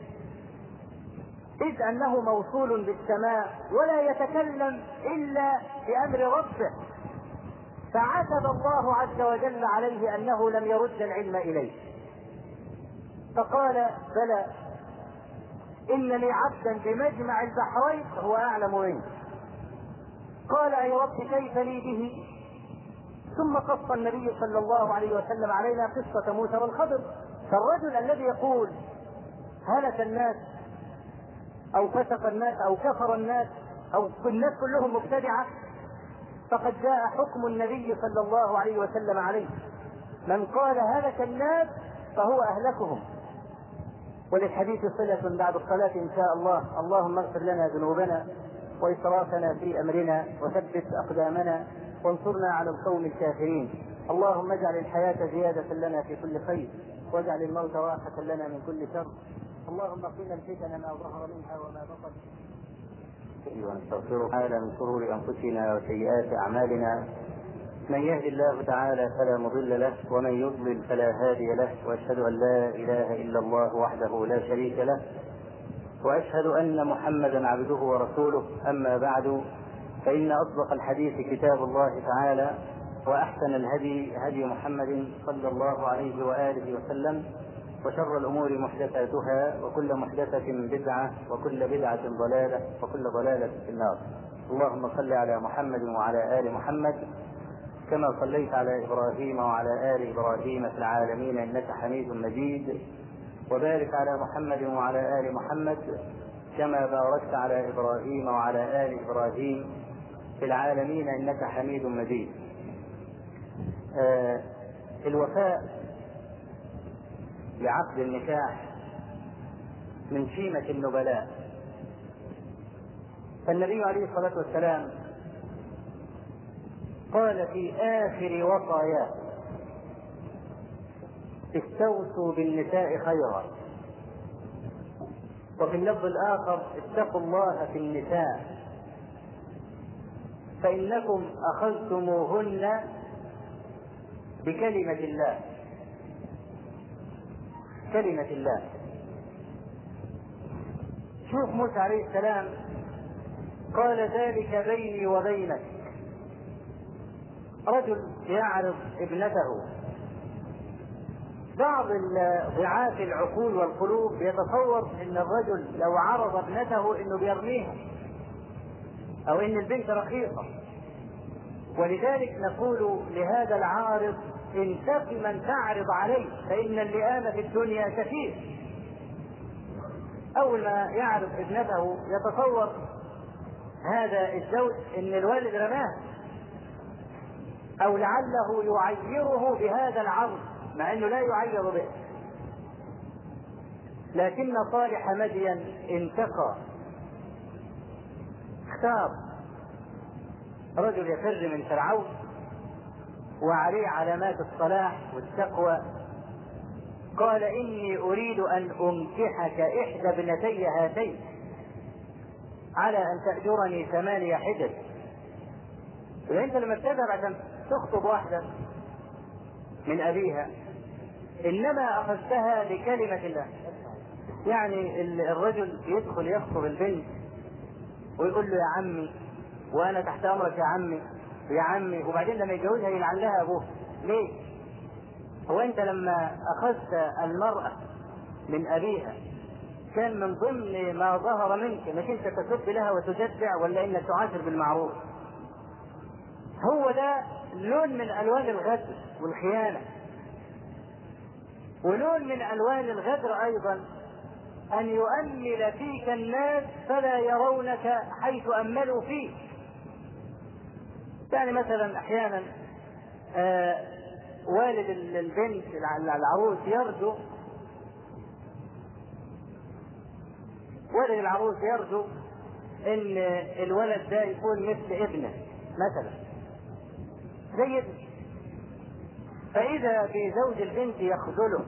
إذ أنه موصول بالسماء ولا يتكلم إلا بأمر ربه، فعتب الله عز وجل عليه أنه لم يرد العلم إليه. فقال: بلى، إن لي عبدا بمجمع البحرين هو أعلم منه. قال: أي رب كيف لي به؟ ثم قص النبي صلى الله عليه وسلم علينا قصة موسى والخضر. فالرجل الذي يقول هلك الناس أو فسق الناس أو كفر الناس أو الناس كلهم مبتدعة، فقد جاء حكم النبي صلى الله عليه وسلم عليه: من قال هلك الناس فهو أهلكهم. وللحديث صلة بعد الصلاة إن شاء الله. اللهم اغفر لنا ذنوبنا وإسرافنا في أمرنا وثبت أقدامنا وانصرنا على القوم الكافرين. اللهم اجعل الحياة زيادة لنا في كل خير واجعل الموت راحة لنا من كل شر. اللهم قنا الفتن ما ظهر منها وما بطن. ونستغفره تعالى من شرور أنفسنا وسيئات أعمالنا. من يهد الله تعالى فلا مضل له ومن يضلل فلا هادي له، واشهد ان لا اله الا الله وحده لا شريك له، واشهد ان محمدا عبده ورسوله. اما بعد، فان اصدق الحديث كتاب الله تعالى، واحسن الهدي هدي محمد صلى الله عليه واله وسلم، وشر الامور محدثاتها وكل محدثة بدعة وكل بدعة ضلالة وكل ضلالة في النار. اللهم صل على محمد وعلى آل محمد كما صليت على إبراهيم وعلى آل إبراهيم في العالمين إنك حميد مجيد، وبارك على محمد وعلى آل محمد كما باركت على إبراهيم وعلى آل إبراهيم في العالمين إنك حميد مجيد. الوفاء بعقد النكاح من شيمة النبلاء. فالنبي عليه الصلاة والسلام قال في آخر وصاياه: استوصوا بالنساء خيرا. وفي اللفظ الآخر: اتقوا الله في النساء فإنكم أخذتموهن بكلمة الله. كلمة الله. شوف موسى عليه السلام قال: ذلك بيني وبينك. رجل يعرض ابنته. بعض ضعاف العقول والقلوب يتصور ان الرجل لو عرض ابنته انه بيرميها او ان البنت رخيصة، ولذلك نقول لهذا العارض: انتق من تعرض عليه فإن اللئام في الدنيا كثير. أول ما يعرض ابنته يتصور هذا الزوج ان الوالد رماه، او لعله يعيره بهذا العرض مع انه لا يعير به. لكن صالح مدين انتقى، اختار رجل يفر من فرعون وعليه علامات الصلاح والتقوى. قال: إني أريد أن أنكحك إحدى ابنتي هاتين على أن تأجرني 8 حجج. وأنت لما تذهب عشان تخطب واحدة من أبيها إنما أخذتها بكلمة الله. يعني الرجل يدخل يخطب البنت ويقول له: يا عمي، وأنا تحت أمرك يا عمي، يا عمي، وبعدين لما يتجوزها يلعن لها أبوه. ليه؟ هو أنت لما أخذت المرأة من أبيها كان من ضمن ما ظهر منك انك انت تسب لها وتجدع، ولا انك تعاشر بالمعروف؟ هو ده لون من الوان الغدر والخيانة. ولون من الوان الغدر ايضا ان يؤمل فيك الناس فلا يرونك حيث املوا فيك. يعني مثلا احيانا والد البنت العروس يرجو، والد العروس يرجو ان الولد ده يكون مثل ابنه مثلا، زي ابنه. فاذا بزوج البنت يخذله،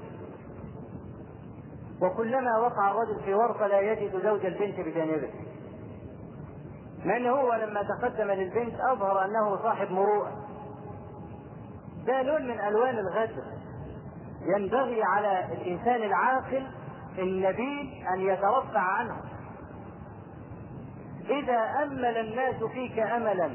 وكلما وقع الرجل في ورطة لا يجد زوج البنت بجانبه، مع انه هو لما تقدم للبنت اظهر انه صاحب مروءة. ده لون من الوان الغدر. ينبغي على الانسان العاقل النبيل ان يترفع عنه. اذا امل الناس فيك املا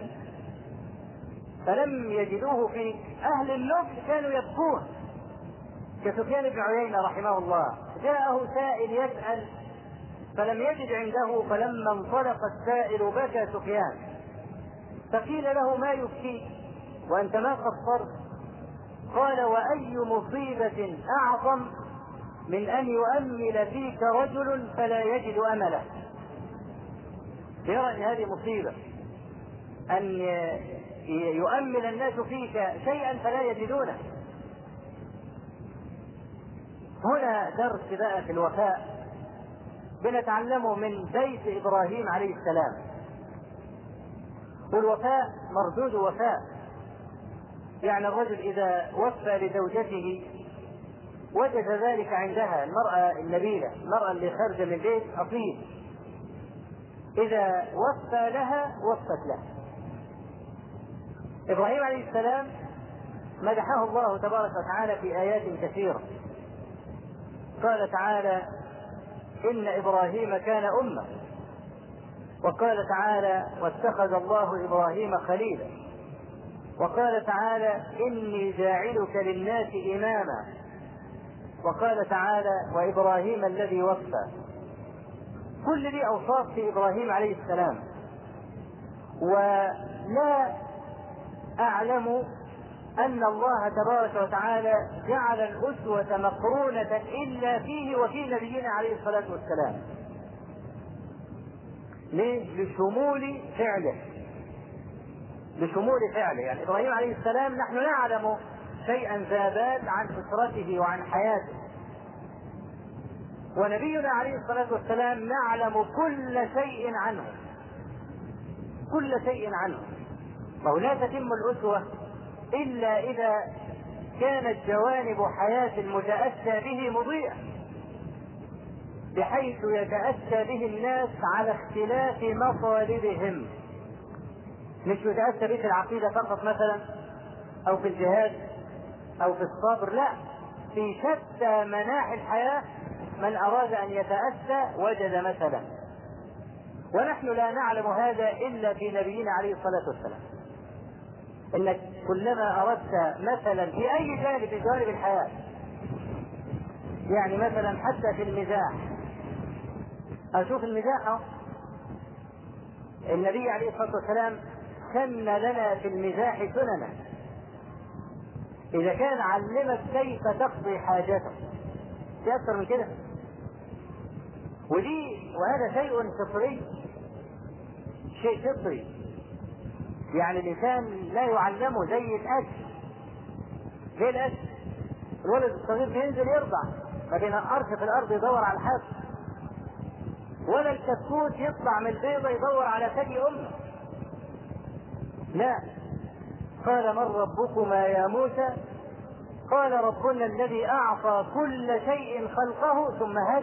فلم يجدوه فيك، اهل النبل كانوا يبكون، كسفيان بن عيينة رحمه الله. جاءه سائل يسأل فلم يجد عنده، فلما انطلق السائل بكى سفيان، فقيل له: ما يبكيك وانت ما قصرت؟ قال: واي مصيبة اعظم من ان يؤمل فيك رجل فلا يجد امله. يرى ان هذه مصيبة، ان يؤمل الناس فيك شيئا فلا يجدونه. هنا درس بقى في الوفاء بنتعلمه من بيت ابراهيم عليه السلام. والوفاء مردود وفاء. يعني الرجل اذا وفى لزوجته وجد ذلك عندها، المرأة النبيلة، المرأة اللي خارجة من البيت أصيل، إذا وفى لها وفت له. إبراهيم عليه السلام مدحه الله تبارك وتعالى في آيات كثيرة. قال تعالى: إن إبراهيم كان أمة. وقال تعالى: واتخذ الله إبراهيم خليلا. وقال تعالى: إني جاعلك للناس إماما. وقال تعالى: وإبراهيم الذي وفى. كل دي أوصاف في إبراهيم عليه السلام. ولا أعلم أن الله تبارك وتعالى جعل الأسوة مقرونة إلا فيه وفي نبينا عليه الصلاة والسلام. ليه؟ لشمول فعله، لشمول فعله. يعني إبراهيم عليه السلام نحن نعلم شيئا ذابات عن فطرته وعن حياته، ونبينا عليه الصلاة والسلام نعلم كل شيء عنه، كل شيء عنه. ولا تتم الأسوة إلا إذا كانت جوانب حياة المتأسى به مضيئة، بحيث يتأسى به الناس على اختلاف مطالبهم، مش يتأسى به في العقيدة فقط مثلا، أو في الجهاد أو في الصبر، لا، في شتى مناحي الحياة من أراد أن يتأسى وجد مثلا. ونحن لا نعلم هذا إلا في نبينا عليه الصلاة والسلام. إنك كلما أردت مثلا في أي جانب من جوانب الحياة، يعني مثلا حتى في المزاح، أشوف المزاح، النبي عليه الصلاة والسلام سن لنا في المزاح سننا. إذا كان علمك كيف تقضي حاجتك، في أكثر من كده؟ وهذا شيء فطري، شيء فطري. يعني الإنسان لا يعلمه زي الأكل، زي الأكل. الولد الصغير بينزل يرضع، ما بينقرش في الأرض يدور على الحب، ولا الكتكوت يطلع من البيضة يدور على ثدي أمه، لا. قال من ربكما يا موسى؟ قال ربنا الذي أعطى كل شيء خلقه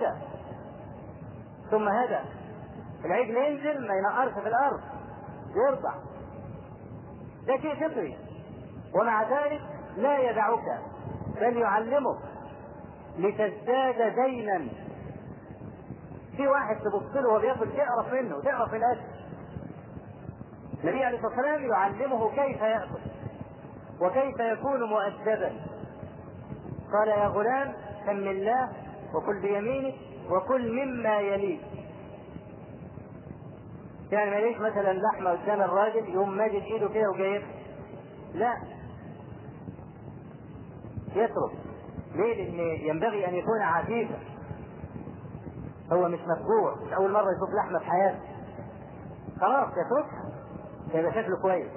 ثم هدى. العجل ينزل ما ينقرش في الأرض يرضع، ده شيء فطري. ومع ذلك لا يدعك، بل يعلمك لتزداد دينا. في واحد تبص له وبياكل تقرف منه، تقرف الاكل. النبي عليه الصلاه والسلام يعلمه كيف ياكل وكيف يكون مؤدبا. قال يا غلام سم الله وكل بيمينك وكل مما يليك. يعني ما يليش مثلا لحمه قدام الراجل يقوم ماجد ايده كده وجايبها، لا، يترك. ليه؟ لان ينبغي ان يكون عفيفا، هو مش مفجوع، مش اول مره يشوف لحمه في حياته، خلاص يتركها يبقى شكله كويس.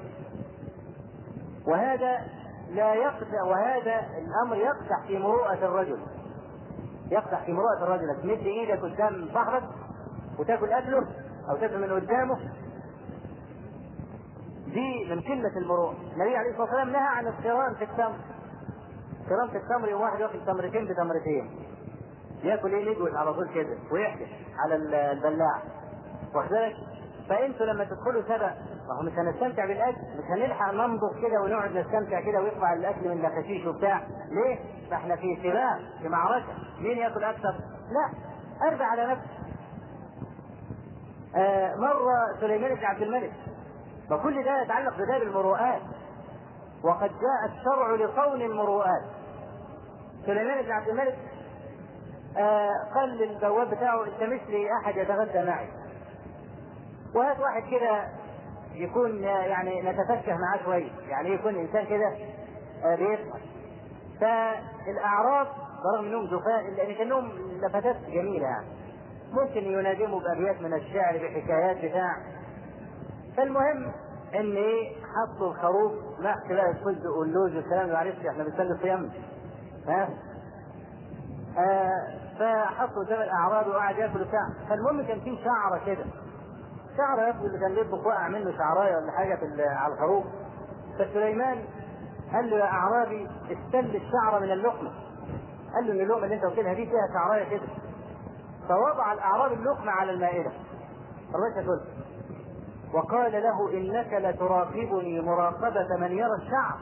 وهذا لا يقدح، وهذا الامر يقدح في مروءه الرجل، يقدح في مروءه الرجل. تمد ايدك قدام صاحبك وتاكل اكله او تاكل من قدامه، دي من قله المروءه. النبي عليه الصلاه والسلام نهى عن القران في التمر. القران في التمر يوم واحد ياكل تمرتين بتمرتين، ياكل ايه؟ يجوز على طول كده ويحدث على البلاع، واخد بالك؟ فانتوا لما تدخلوا سبق، ما هو مش هنستمتع بالاكل، مش هنلحق ننضف كده ونقعد نستمتع كده ويطلع الاكل من الخشيش وبتاع، ليه؟ ما احنا في سباق، في معركه، مين ياكل اكثر؟ لا، ارجع على نفسك. مره سليمان بن عبد الملك، فكل ده يتعلق بباب المروءات، وقد جاء الشرع لصون المروءات. سليمان بن عبد الملك قال للبواب بتاعه انت مثلي احد يتغدى معي، وهات واحد كده يكون يعني نتفكه معاه شويه، يعني يكون انسان كده بيفهم. فالاعراب برغم انهم زفاء لان كانهم لفتات جميله، يعني ممكن ينادموا بابيات من الشعر بحكايات بتاع. فالمهم ان ايه، حطوا الخروف مع بقى الفز واللوز والكلام ده، معلش احنا بنسلي الصيام، فحطوا قدام الاعراب وقعد ياكل بتاع. فالمهم كان في شعره كده، شعره يبدو اللي كان بيطبخ وقع منه شعرايه ولا حاجه على الخروف. فسليمان قال له يا اعرابي استل الشعره من اللقمه، قال له ان اللقمه اللي انت واكلها دي فيها شعرايه كده. فوضع الاعرابي اللقمه على المائده، الله ياكل، وقال له انك لتراقبني مراقبه من يرى الشعر.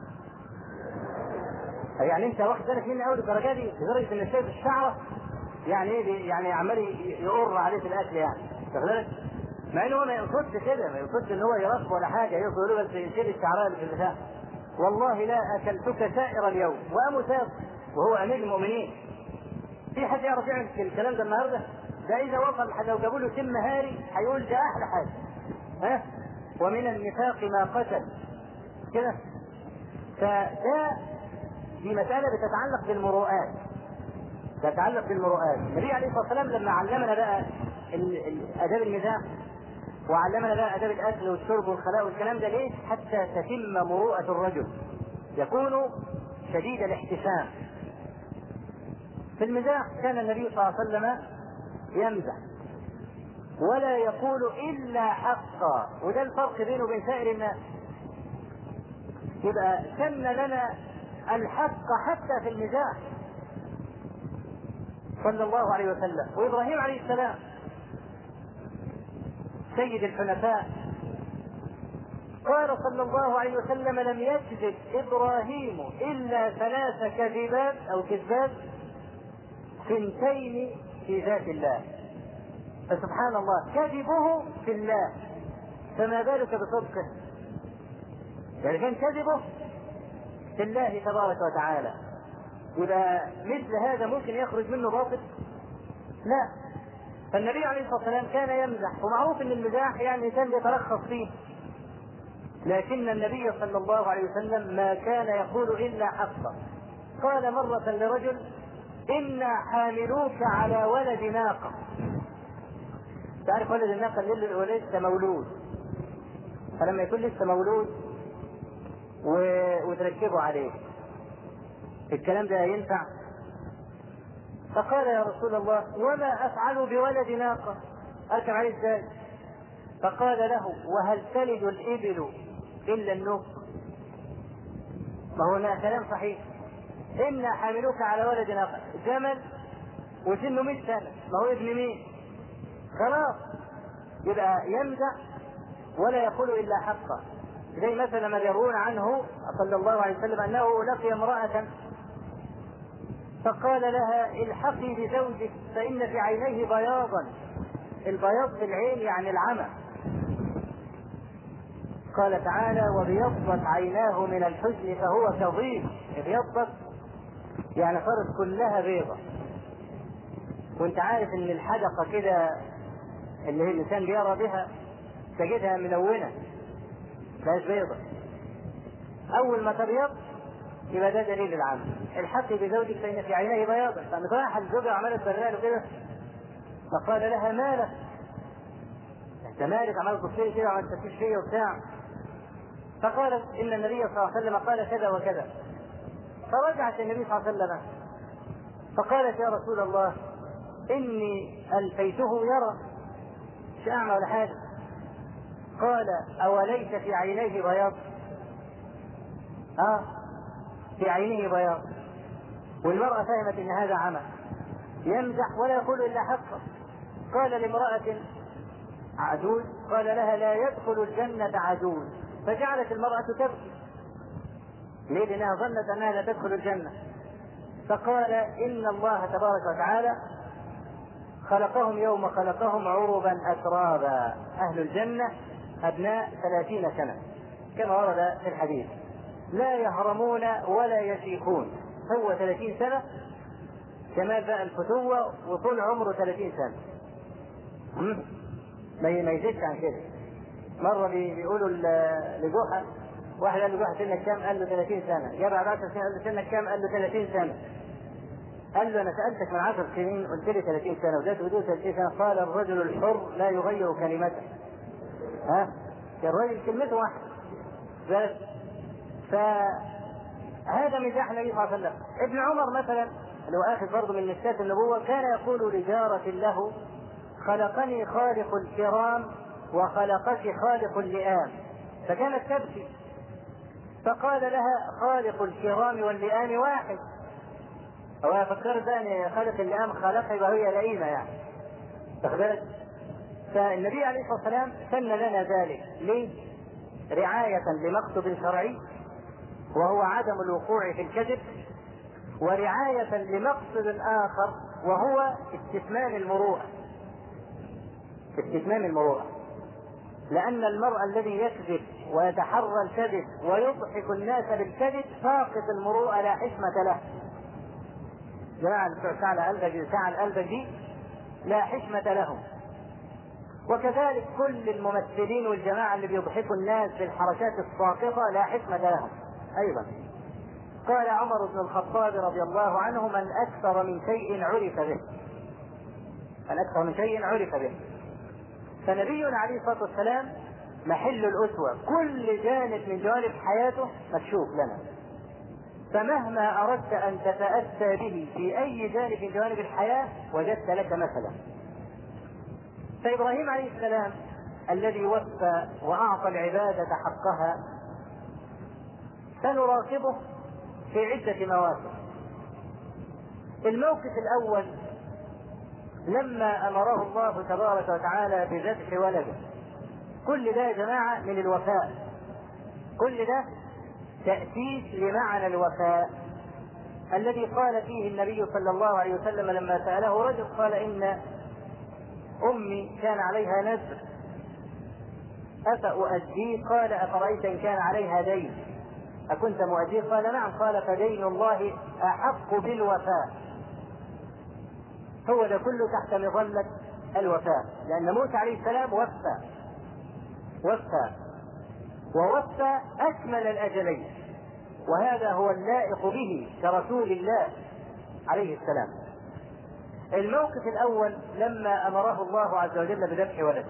يعني انت واخد بالك مني اول الدرجه دي لدرجه ان شايف الشعره، يعني ايه؟ يعني عمال يقر عليه في الاكل، يعني واخد بالك؟ مع انه هو ما يقصدش كده، ما يقصدش ان هو يراقب ولا حاجه، يقصد له بس يشيل الشعراء اللي في البتاع. والله لا اكلتك سائر اليوم وامساك وهو امير المؤمنين. في حد يعرف يعمل الكلام ده النهارده؟ ده اذا وصل لو جابوا له سم هاري هيقول ده احلى حاجه. ومن النفاق ما قتل كده. فده دي مسألة بتتعلق بالمروءات، تتعلق بالمروءات. النبي عليه الصلاة والسلام لما علمنا بقى آداب المزاح، وعلمنا بقى آداب الأكل والشرب والخلاء والكلام ده، ليه؟ حتى تتم مروءة الرجل، يكون شديد الاحتشام. في المزاح كان النبي صلى الله عليه وسلم يمزح ولا يقول إلا حقا، وده الفرق بينه وبين سائر الناس. يبقى سن لنا الحق حتى في المزاح صلى الله عليه وسلم. وإبراهيم عليه السلام سيد الحنفاء قال صلى الله عليه وسلم: لم يكذب إبراهيم إلا 3 كذبات أو كذبات 2 في ذات الله. فسبحان الله، كذبه في الله، فما بالك بصدقه؟ يعني كان كذبه في الله تبارك وتعالى. يبقى مثل هذا ممكن يخرج منه باطل؟ لا. فالنبي عليه الصلاة والسلام كان يمزح، ومعروف ان المزاح يعني الانسان يترخص فيه، لكن النبي صلى الله عليه وسلم ما كان يقول الا حقا. قال مرة لرجل: إنا حاملوك على ولد ناقة. تعرف ولد الناقة اللي لسه مولود، فلما يكون لسه مولود وتركبه عليه، الكلام ده ينفع؟ فقال: يا رسول الله، وما أفعل بولد ناقة؟ أركب عليه ازاي؟ فقال له: وهل تلد الإبل إلا النوق؟ ما هو كلام صحيح. إنا حاملوك على ولد ناقة، جمل وسنه 100 سنة، ما هو ابن مين؟ خلاص. يبقى يمزح ولا يقول إلا حقا. زي مثلا ما يروون عنه صلى الله عليه وسلم أنه لقي امرأة فقال لها: الحقي بزوجك فإن في عينيه بياضا. البياض في العين يعني العمى. قال تعالى: وبيضت عيناه من الحزن فهو كظيم. ابيضت يعني صارت كلها بيضة. وانت عارف ان الحدقة كده اللي هي الانسان بيرى بها تجدها ملونة، مش بيضة. اول ما تبيض يبقى ده دليل العمى. الحقي بزوجك فإن في عينيه بياضا. فقامت رايحة الزوجة وعملت برال وكده، فقال لها: مالك؟ انت مالك؟ عملت تصير كده وعملت تفتيش فيا وبتاع. فقالت: ان النبي صلى الله عليه وسلم قال كذا وكذا. فرجعت النبي صلى الله عليه وسلم فقالت: يا رسول الله، اني الفيته يرى، مش اعمى ولا حاجه. قال: اوليس في عينيه بياض؟ في عينه بياض. والمرأة فهمت ان هذا عمى، يمزح ولا يقول الا حقا. قال لامرأة عجوز، قال لها: لا يدخل الجنة عجوز. فجعلت المرأة تبكي. ليه؟ لأنها ظنت أنها لا تدخل الجنة. فقال: إن الله تبارك وتعالى خلقهم يوم خلقهم عربا أترابا. أهل الجنة أبناء 30 سنة كما ورد في الحديث، لا يهرمون ولا يشيخون. هو 30 سنة كمال بقى الفتوة، وطول عمره 30 سنة، ما يزيدش عن كده. مرة بيقولوا لجحا، واحد قال له: جحا سنك كام؟ قال له 30 سنة. جاب بعد 10 سنين قال له: سنك كام؟ قال له 30 سنة. قال له: أنا سألتك من 10 سنين قلت لي 30 سنة وجات بدون 30 سنة. قال: الرجل الحر لا يغير كلمته. الرجل كلمته واحدة بس. فهذا مزاح النبي صلى الله عليه وسلم. ابن عمر مثلا اللي هو آخذ برضه من مشكاة النبوة كان يقول لجارة له: خلقني خالق الكرام وخلقك خالق اللئام. فكانت تبكي، فقال لها: خالق الكرام واللئام واحد. هو فكرت ان خالق اللئام خلقها يبقى هي لئيمه يعني. فخبرت. فالنبي عليه الصلاه والسلام سن لنا ذلك ليه؟ رعايه لمقصد شرعي وهو عدم الوقوع في الكذب، ورعايه لمقصد اخر وهو استثمان المروءه. استثمان المروءه، لأن المرء الذي يكذب ويتحرى الكذب ويضحك الناس بالكذب فاقد المروءة لا حشمة له. جماعة ساعة القلب دي لا حشمة لهم. وكذلك كل الممثلين والجماعة اللي بيضحكوا الناس بالحركات الساقطة لا حشمة لهم أيضا. قال عمر بن الخطاب رضي الله عنه: من أكثر من شيء عرف به. من أكثر من شيء عرف به. فنبينا عليه الصلاة والسلام محل الأسوة، كل جانب من جوانب حياته مكشوف لنا، فمهما أردت أن تتأسى به في أي جانب من جوانب الحياة وجدت لك مثلا. فإبراهيم عليه السلام الذي وفى وأعطى العبادة حقها سنراقبه في عدة مواقف. الموقف الأول لما أمره الله تبارك وتعالى بذبح ولده. كل ده يا جماعة من الوفاء، كل ده تأسيس لمعنى الوفاء الذي قال فيه النبي صلى الله عليه وسلم لما سأله رجل قال: إن أمي كان عليها نذر أفأؤديه؟ قال: أفرأيت إن كان عليها دين أكنت مؤديه؟ قال: نعم. قال: فدين الله أحق بالوفاء. هو ده كله تحت مظلة الوفاء، لأن موسى عليه السلام ووفى أكمل الأجلين، وهذا هو اللائق به كرسول الله عليه السلام. الموقف الأول لما أمره الله عز وجل بذبح ولده.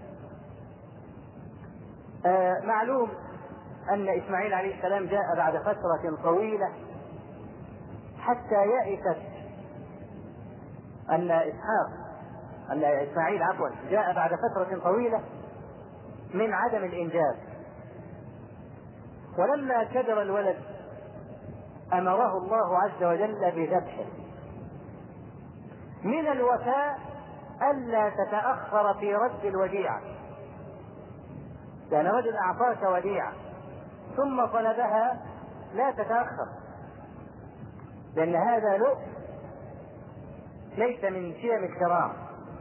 معلوم أن إسماعيل عليه السلام جاء بعد فترة طويلة حتى يئست أن إسماعيل جاء بعد فترة طويلة من عدم الإنجاب، ولما كبر الولد أمره الله عز وجل بذبحه. من الوفاء ألا تتأخر في رد الوديعة، لأن رجل أعطاك وديعة ثم طلبها لا تتأخر، لأن هذا ليس من شيم الكرام،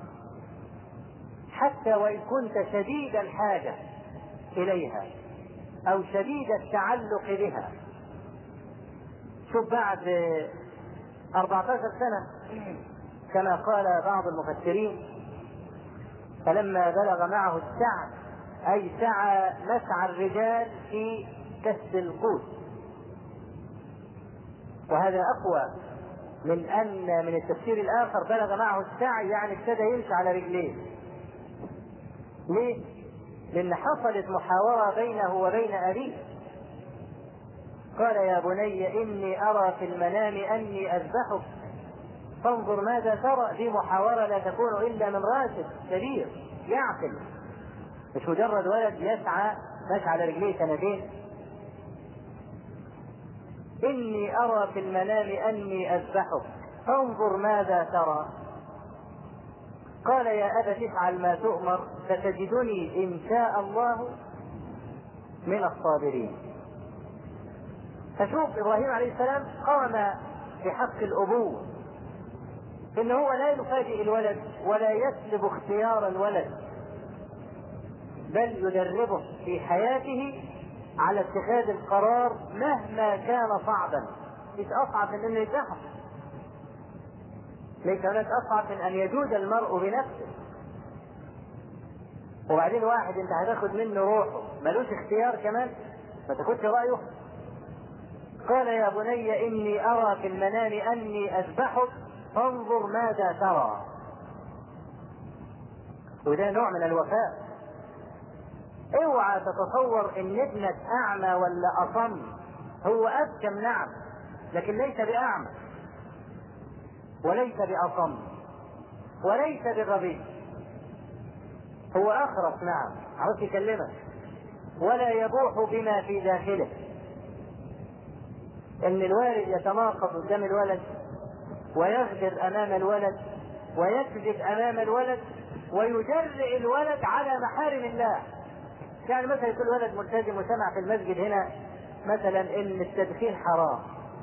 حتى وإن كنت شديد الحاجة إليها أو شديد التعلق بها. شوف بعد 14 سنة كما قال بعض المفسرين: فلما بلغ معه السعي، أي سعى مسعى الرجال في كسب القوت، وهذا أقوى من التفسير الآخر بلغ معه السعي يعني ابتدى يمشي على رجليه. ليه؟ لأن حصلت محاورة بينه وبين أبيه. قال: يا بني إني أرى في المنام أني أذبحك فانظر ماذا ترى. دي محاورة لا تكون إلا من راشد كبير يعقل، مش مجرد ولد يسعى ماشي على رجليه سنتين. إني أرى في المنام أني أذبحك فانظر ماذا ترى. قال: يا أبت افعل ما تؤمر ستجدني إن شاء الله من الصابرين. فشوف إبراهيم عليه السلام قام بحق الأبوة، إنه هو لا يفاجئ الولد ولا يسلب اختيار الولد، بل يدربه في حياته على اتخاذ القرار مهما كان صعبا. مش أصعب من أن يذبحه، ليس هناك أصعب من أن يجود المرء بنفسه. وبعدين واحد أنت هتاخد منه روحه ملوش اختيار كمان، ما تاخدش رأيه. قال: يا بني إني أرى في المنام أني أذبحك فانظر ماذا ترى. وده نوع من الوفاء. اوعى تتصور ان ابنك اعمى ولا اصم، هو ابكم نعم، لكن ليس باعمى وليس باصم وليس بغبي. هو اخرس نعم، عاوز يكلمك، ولا يبوح بما في داخله. ان الوالد يتناقض قدام الولد ويغدر امام الولد ويكذب امام الولد ويجرئ الولد على محارم الله. يعني مثلا يكون ولد ملتزم وسمع في المسجد هنا مثلا ان التدخين حرام،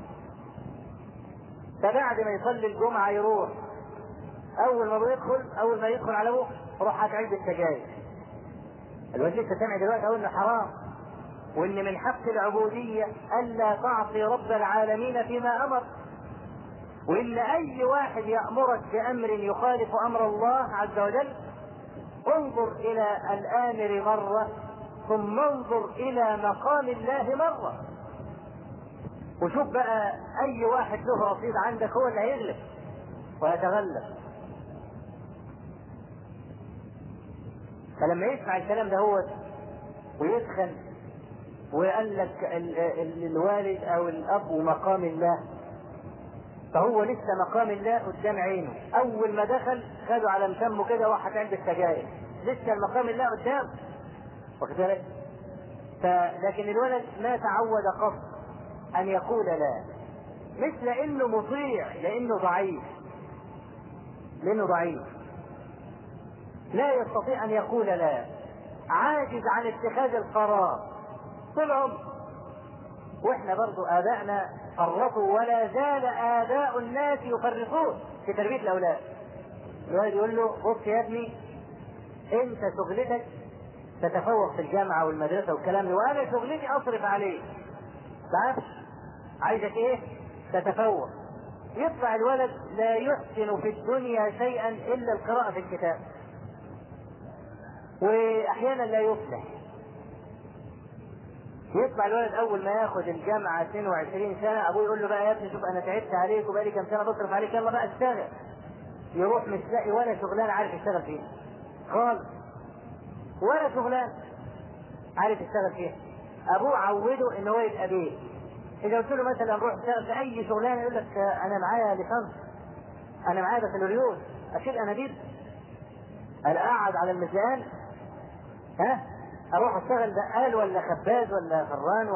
فبعد ما يصلي الجمعة يروح اول ما يدخل على ابوه روح هات علبة سجاير. الولد لسه سامع دلوقتي اقول انه حرام، وان من حق العبودية الا تعصي رب العالمين فيما امر، وان اي واحد يأمرك بامر يخالف امر الله عز وجل انظر الى الامر مرة ثم انظر الى مقام الله مرة. وشوف بقى اي واحد له رصيد عندك هو اللي هيغلب ويتغلب. فلما يسمع الكلام ده هو ويسخن ويقال لك الوالد او الاب مقام الله، فهو لسه مقام الله قدام عينه. اول ما دخل خدوا على مسمه كده واحد عند السجاير، لسه المقام الله قدام، واخد بالك؟ لكن الولد ما تعود قط ان يقول لا، مش لانه مطيع، لانه ضعيف. لا يستطيع ان يقول لا، عاجز عن اتخاذ القرار طول عمره. واحنا برضو ابائنا فرطوا ولا زال اباء الناس يفرطون في تربيه الاولاد. الولد يقول له بص يا ابني، انت شغلتك تتفوق في الجامعه والمدرسه والكلام ده، وانا شغلتي اصرف عليك. بس عايزك ايه؟ تتفوق. يطلع الولد لا يحسن في الدنيا شيئا الا القراءه في الكتاب، واحيانا لا يفلح. يطلع الولد اول ما ياخد الجامعه 22 سنه، ابوه يقول له بقى يا ابني شوف انا تعبت عليك وبقالي كام سنه بصرف عليك، يلا بقى اشتغل. يروح مش لاقي ولا شغلانه عارف يشتغل فيها خالص، ولا شغلانه عارف يشتغل فيها. ابوه عوده ان هو يبقى بيه. اذا قلت له مثلا روح اشتغل في اي شغلانه يقول لك انا معايا ليسانس، انا معايا بكالوريوس، اشيل انابيب، انا قاعد على الميزان، ها اروح اشتغل بقال ولا خباز ولا فران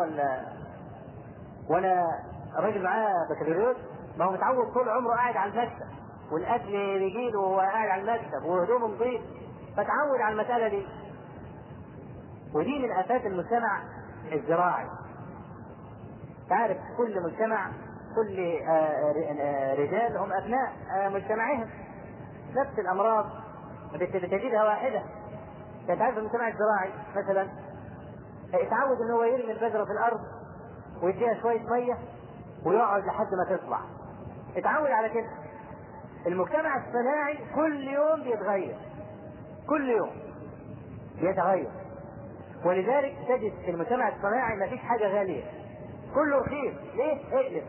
وانا راجل معاه بكالوريوس؟ ما هو متعود طول عمره قاعد على المكتب، والاكل بيجيله وهو قاعد على المكتب وهدومه نظيف، فتعود على المساله دي. ودي من افات المجتمع الزراعي. تعرف كل مجتمع، كل رجال هم ابناء مجتمعهم، نفس الامراض بتجدها واحده. تعرف المجتمع الزراعي مثلا اتعود ان هو يرمي البذره في الارض ويديها شويه ميه ويقعد لحد ما تطلع، اتعود على كده. المجتمع الصناعي كل يوم بيتغير، كل يوم بيتغير، ولذلك تجد في المجتمع الصناعي ما فيش حاجه غاليه، كله رخيص. ليه؟ اقلب.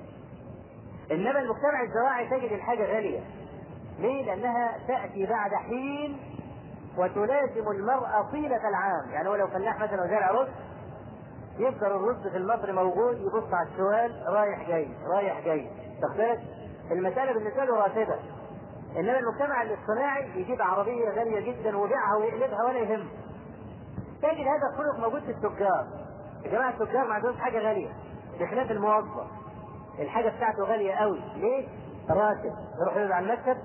انما المجتمع الزراعي تجد الحاجه غاليه. ليه؟ لانها تاتي بعد حين وتلازم المرأة طيلة العام. يعني هو لو فلاح مثلا وزارع رز، يفضل الرز في المطر موجود، يبص على السوال رايح جاي رايح جاي، تختلف المسألة بالنسبة له راتبة. انما المجتمع الصناعي يجيب عربية غالية جدا ويبيعها ويقلبها ولا يهم. تجد هذا الخلق موجود في التجار. الجماعة التجار ما عندهمش حاجة غالية بخلاف الموظف، الحاجة بتاعته غالية قوي. ليه؟ راتب، يروح يقعد على المكتب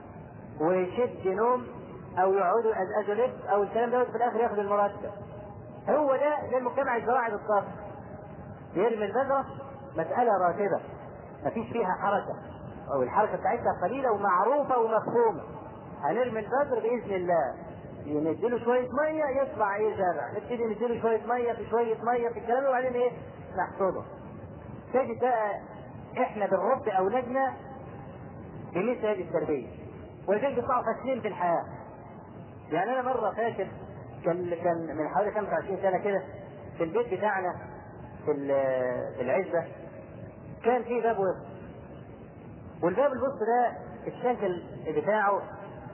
ويشد نوم او يقعدوا يأزأزوا لب او الكلام ده، في الاخر ياخد المرتب. هو ده المجتمع الزراعي بالضبط. يرمي البذرة مسألة راتبة مفيش فيها حركة، او الحركة بتاعتها قليلة ومعروفة ومفهومة. هنرمي البذر بإذن الله، نديله شوية مية يطلع ايه زرع، نبتدي نديله شوية مية في شوية مية في الكلام، وبعدين ايه نحصده. تجد بقى احنا بنربي اولادنا بمثل هذه التربية، ولذلك يطلعوا فاشلين في الحياة. يعني انا مرة فاكر كان من حوالي 25 سنة كده في البيت بتاعنا في العزبة كان في باب وسط، والباب الوسط ده الشكل بتاعه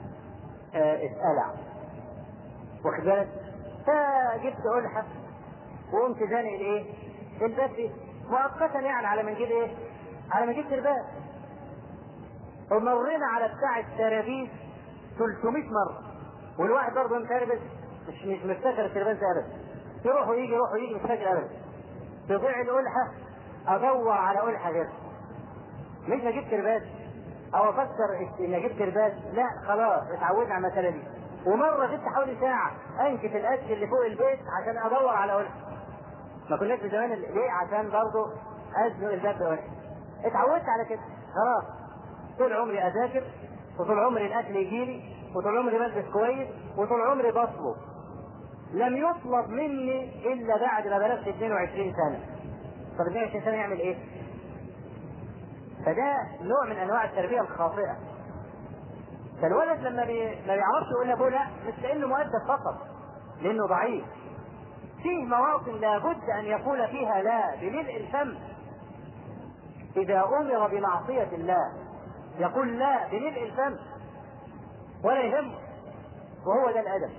اتقلع، واخد بالك؟ فجبت ألحة وقمت زانق الايه؟ الباب دي مؤقتا، يعني على ما نجيب ايه؟ على ما جبت الباب. ومرينا على بتاع الترابيز 300 مرة، والواحد برضه متربس مش مفتكر الترباز ابدا، يروح ويجي مش فاكر ابدا. تضيع الألحة ادور على ألحة غيرها، مش اجيب ترباز او افكر ان اجيب ترباز، لا خلاص اتعودنا على المسألة دي. ومرة جبت حوالي ساعة انكت الاسك اللي فوق البيت عشان ادور على ألحة. ما كناش في زمان ليه؟ عشان برضه ازنق الباب بألحة. اتعودت على كده خلاص. طول عمري اذاكر، وطول عمري الاكل يجيلي، وطول عمري بلبس كويس، وطول عمري بطلب. لم يطلب مني الا بعد ما بلغت 22 سنة. طب 22 سنة يعمل ايه؟ فده نوع من انواع التربية الخاطئة. فالولد لما ما بيعرفش يقول لابوه لا، مش لانه مؤدب فقط، لانه ضعيف. فيه مواطن لابد ان يقول فيها لا بملء الفم. إذا أمر بمعصية الله يقول لا بملء الفم ولا يهمه، وهو ده الأدب.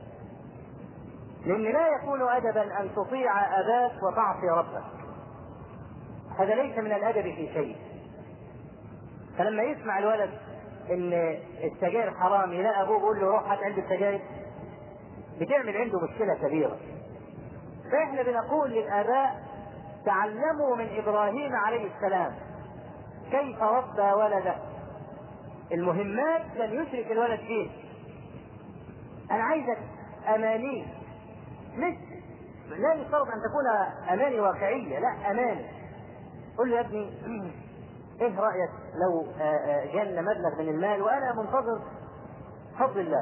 لأن لا يكون أدبا أن تطيع أباك وتعصي ربك، هذا ليس من الأدب في شيء. فلما يسمع الولد إن السجاير حرام يلاقي أبوه بيقول له روح هات علبة سجاير، بتعمل عنده مشكلة كبيرة. فإحنا بنقول للآباء تعلموا من إبراهيم عليه السلام كيف ربى ولده. المهمات لن يشرك الولد فيه. أنا عايزك أماني، مش لا يشترط أن تكون أماني واقعية، لا أماني. قل له يا ابني إيه رأيك لو جالنا مبلغ من المال وأنا منتظر فضل الله،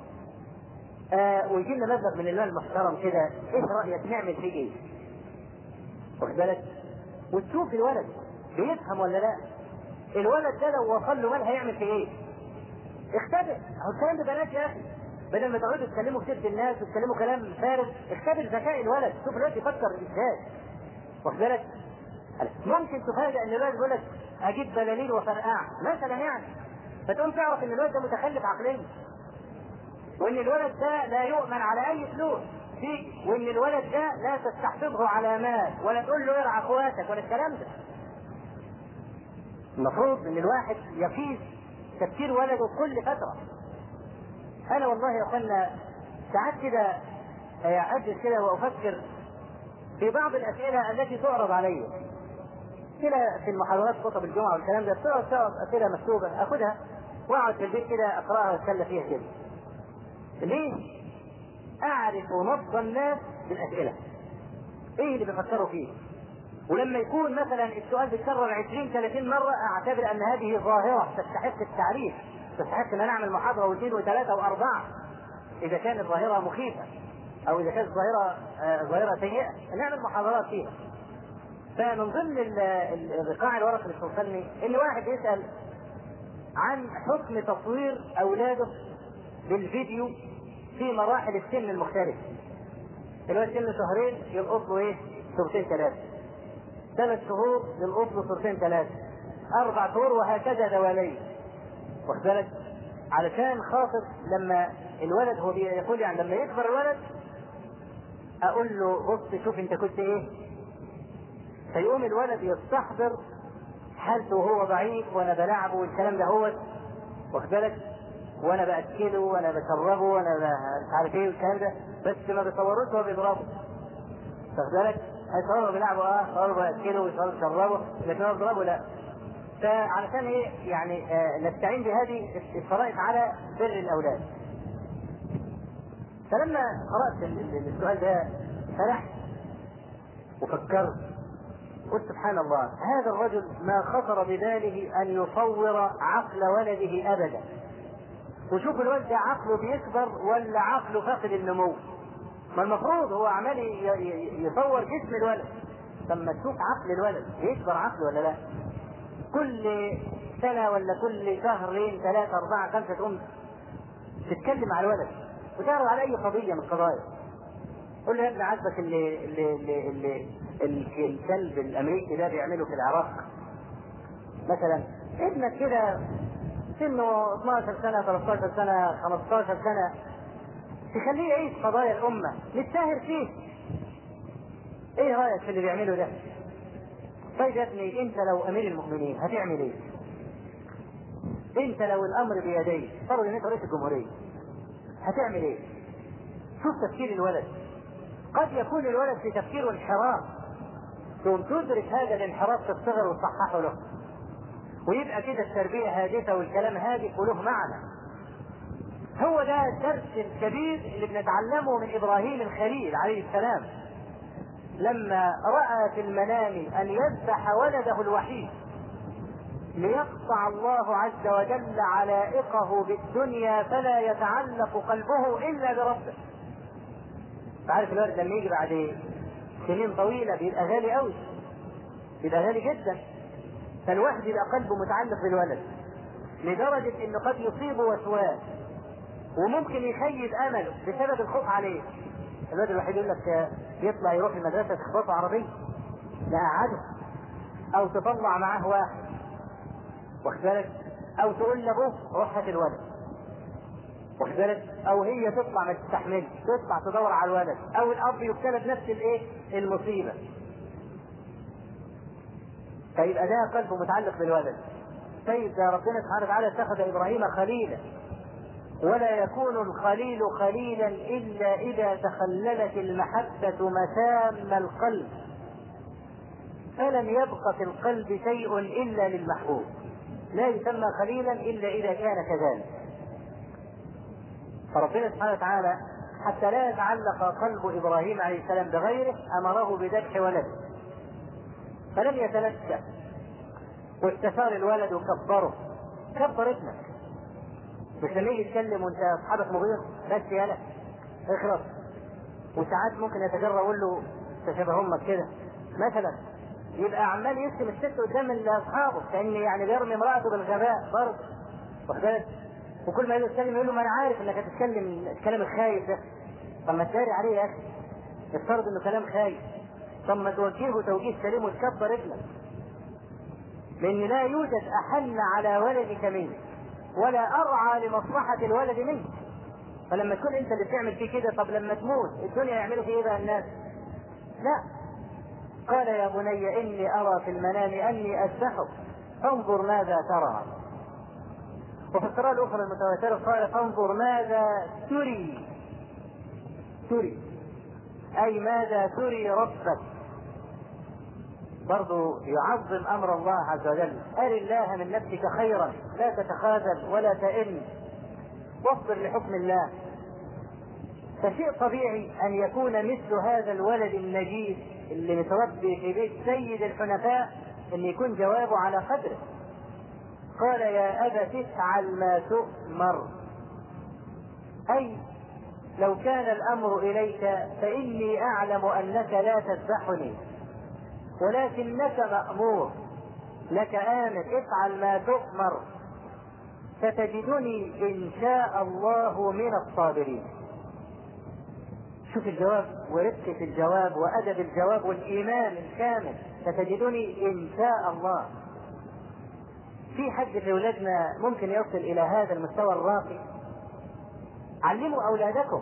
ويجي لنا مبلغ من المال محترم كده، إيه رأيك نعمل فيه إيه؟ واخد بالك؟ وتشوف الولد بيفهم ولا لا. الولد ده لو وصل له مال هيعمل فيه ايه؟ اختبر. هو الكلام ده بلاش يا اخي، بدل ما تقعدوا تكلموا كتير الناس وتكلموا كلام فارغ، اختبر ذكاء الولد، شوف الولد يفكر ازاي. واخد بالك؟ ممكن تفاجئ ان الولد يقول لك اجيب بلالين وفرقعها مثلا يعني، فتقوم تعرف ان الولد ده متخلف عقليا، وان الولد ده لا يؤمن على اي فلوس فيه، وان الولد ده لا تستحفظه على مال ولا تقول له ارعى اخواتك ولا الكلام ده. المفروض ان الواحد يقيس تفكير ولده كل فتره. انا والله يا اخوانا ساعات كده اجلس كده وافكر في بعض الاسئله التي تعرض علي كده في المحاضرات، خطب الجمعه والكلام ده، تعرض اسئله مكتوبه اخذها واقعد في البيت كده اقراها واتسلى فيها كده. ليه؟ اعرف نبض الناس بالاسئله، ايه اللي بيفكروا فيه. ولما يكون مثلا السؤال بيتكرر 20-30 مرة اعتبر ان هذه ظاهرة تستحق التعريف، تستحق ان نعمل محاضرة واثنين وثلاثة واربعة اذا كانت ظاهرة مخيفة، او اذا كانت ظاهرة سيئة نعمل محاضرات فيها. فمن ضمن الرقاع الورق اللي توصلني ان واحد يسأل عن حكم تصوير اولاده بالفيديو في مراحل السن المختلفة. الولد سن شهرين يلقط له ايه؟ صورتين ثلاثة، 3 شهور يلقط له صورتين ثلاثة، 4 شهور وهكذا دوالين. واخد بالك؟ علشان خاطر لما الولد هو يقول يعني لما يكبر الولد اقول له بص شوف انت كنت ايه، فيقوم الولد يستحضر حالته وهو ضعيف وانا بلعبه والكلام ده هو، واخد بالك؟ وانا باكله وانا بشربه وانا مش عارف ايه والكلام ده، بس ما بيصوروش هو بيضربه. واخد بالك؟ هيصوروا بيلعبوا صوروا باكله ويصوروا بيشربه، لكن هو بيضربه لا. فعلشان ايه يعني نستعين بهذه الشرائط على بر الاولاد. فلما قرأت السؤال ده فرحت وفكرت، قلت سبحان الله، هذا الرجل ما خطر بباله ان يصور عقل ولده ابدا. وشوف الولد ده عقله بيكبر ولا عقله فاقد النمو؟ ما المفروض هو عمال يصور جسم الولد. لما تشوف عقل الولد بيكبر عقله ولا لا؟ كل سنة ولا كل شهرين 3 4 5 تقوم تتكلم على الولد وتعرض على اي قضية من القضايا. قول له يا ابني عاجبك اللي الكلب الامريكي ده بيعمله في العراق مثلا؟ ابنك كده سنه 12 سنة 13 سنة 15 سنة تخليه يعيش قضايا الامة نتساهر فيه. ايه رايك في اللي بيعمله ده؟ طيب يا ابني انت لو امير المؤمنين هتعمل ايه؟ انت لو الامر بيديك، فرض ان انت رئيس الجمهورية، هتعمل ايه؟ شوف تفكير الولد. قد يكون الولد في تفكيره انحراف، ثم تدرك هذا الانحراف في الصغر وتصححه له، ويبقى كده التربية هادفة والكلام هادف وله معنى. هو ده الدرس الكبير اللي بنتعلمه من ابراهيم الخليل عليه السلام، لما رأى في المنام ان يذبح ولده الوحيد ليقطع الله عز وجل علائقه بالدنيا فلا يتعلق قلبه الا بربه. عارف الولد لما يجي بعد سنين طويلة بيبقى غالي قوي، بيبقى غالي جدا. فالواحد يبقى قلبه متعلق بالولد لدرجة انه قد يصيبه وسواس وممكن يخيب امله بسبب الخوف عليه. الولد الوحيد يقول لك يطلع يروح المدرسة تخبطه عربية، لا قعده، او تطلع معاه واحد، واخد بالك، او تقول لابوه روح هات الولد، واخد بالك، او هي تطلع ما تستحملش تطلع تدور على الولد، او الاب يبتلى بنفس المصيبه. فيبقى ده قلبه متعلق بالولد. طيب ده ربنا سبحانه وتعالى اتخذ ابراهيم خليلا، ولا يكون الخليل خليلا الا اذا تخللت المحبه مسام القلب، فلم يبق في القلب شيء الا للمحبوب، لا يسمى خليلا الا اذا كان كذلك. فربنا سبحانه وتعالى حتى لا يتعلق قلب ابراهيم عليه السلام بغيره امره بذبح ولده، فلم يتنسى واستثار الولد وكبره. كبر ابنك، مش لما يجي يتكلم وانت اصحابك مغير بس يالا اخرس، وساعات ممكن يتجرأ يقول له تشابه امك كده مثلا، يبقى عمال يشتم الست قدام اصحابه كأن يعني بيرمي امراته بالغباء برضه، واخد بالك، وكل ما يجي يتكلم يقول له ما انا عارف انك هتتكلم الكلام الخايف ده، طب ما تداري عليه يا اخي، افترض انه كلام خايف، طب ما توجهه توجيه سليم وتكبر ابنك، لان لا يوجد احن على ولدك منك ولا ارعى لمصلحه الولد منك. فلما تكون انت اللي بتعمل فيه كده، طب لما تموت الدنيا يعملوا فيه ايه بقى الناس؟ لا. قال يا بني اني ارى في المنام اني اذبحك فانظر ماذا ترى. وفي القراءة الاخرى المتواترة قال فانظر ماذا تري، تري اي ماذا تري ربك، برضو يعظم امر الله عز وجل. ارِ الله من نفسك خيرا لا تتخاذل ولا تئن واصبر لحكم الله. فشيء طبيعي ان يكون مثل هذا الولد النجيب اللي متربي في بيت سيد الحنفاء ان يكون جوابه على قدره. قال يا ابت افعل ما تؤمر، اي لو كان الامر اليك فاني اعلم انك لا تذبحني ولكنك مأمور، لك آمر افعل ما تؤمر ستجدني إن شاء الله من الصابرين. شوف الجواب ورقة الجواب وأدب الجواب والإيمان الكامل، ستجدني إن شاء الله. في حد في أولادنا ممكن يصل إلى هذا المستوى الراقي؟ علموا أولادكم،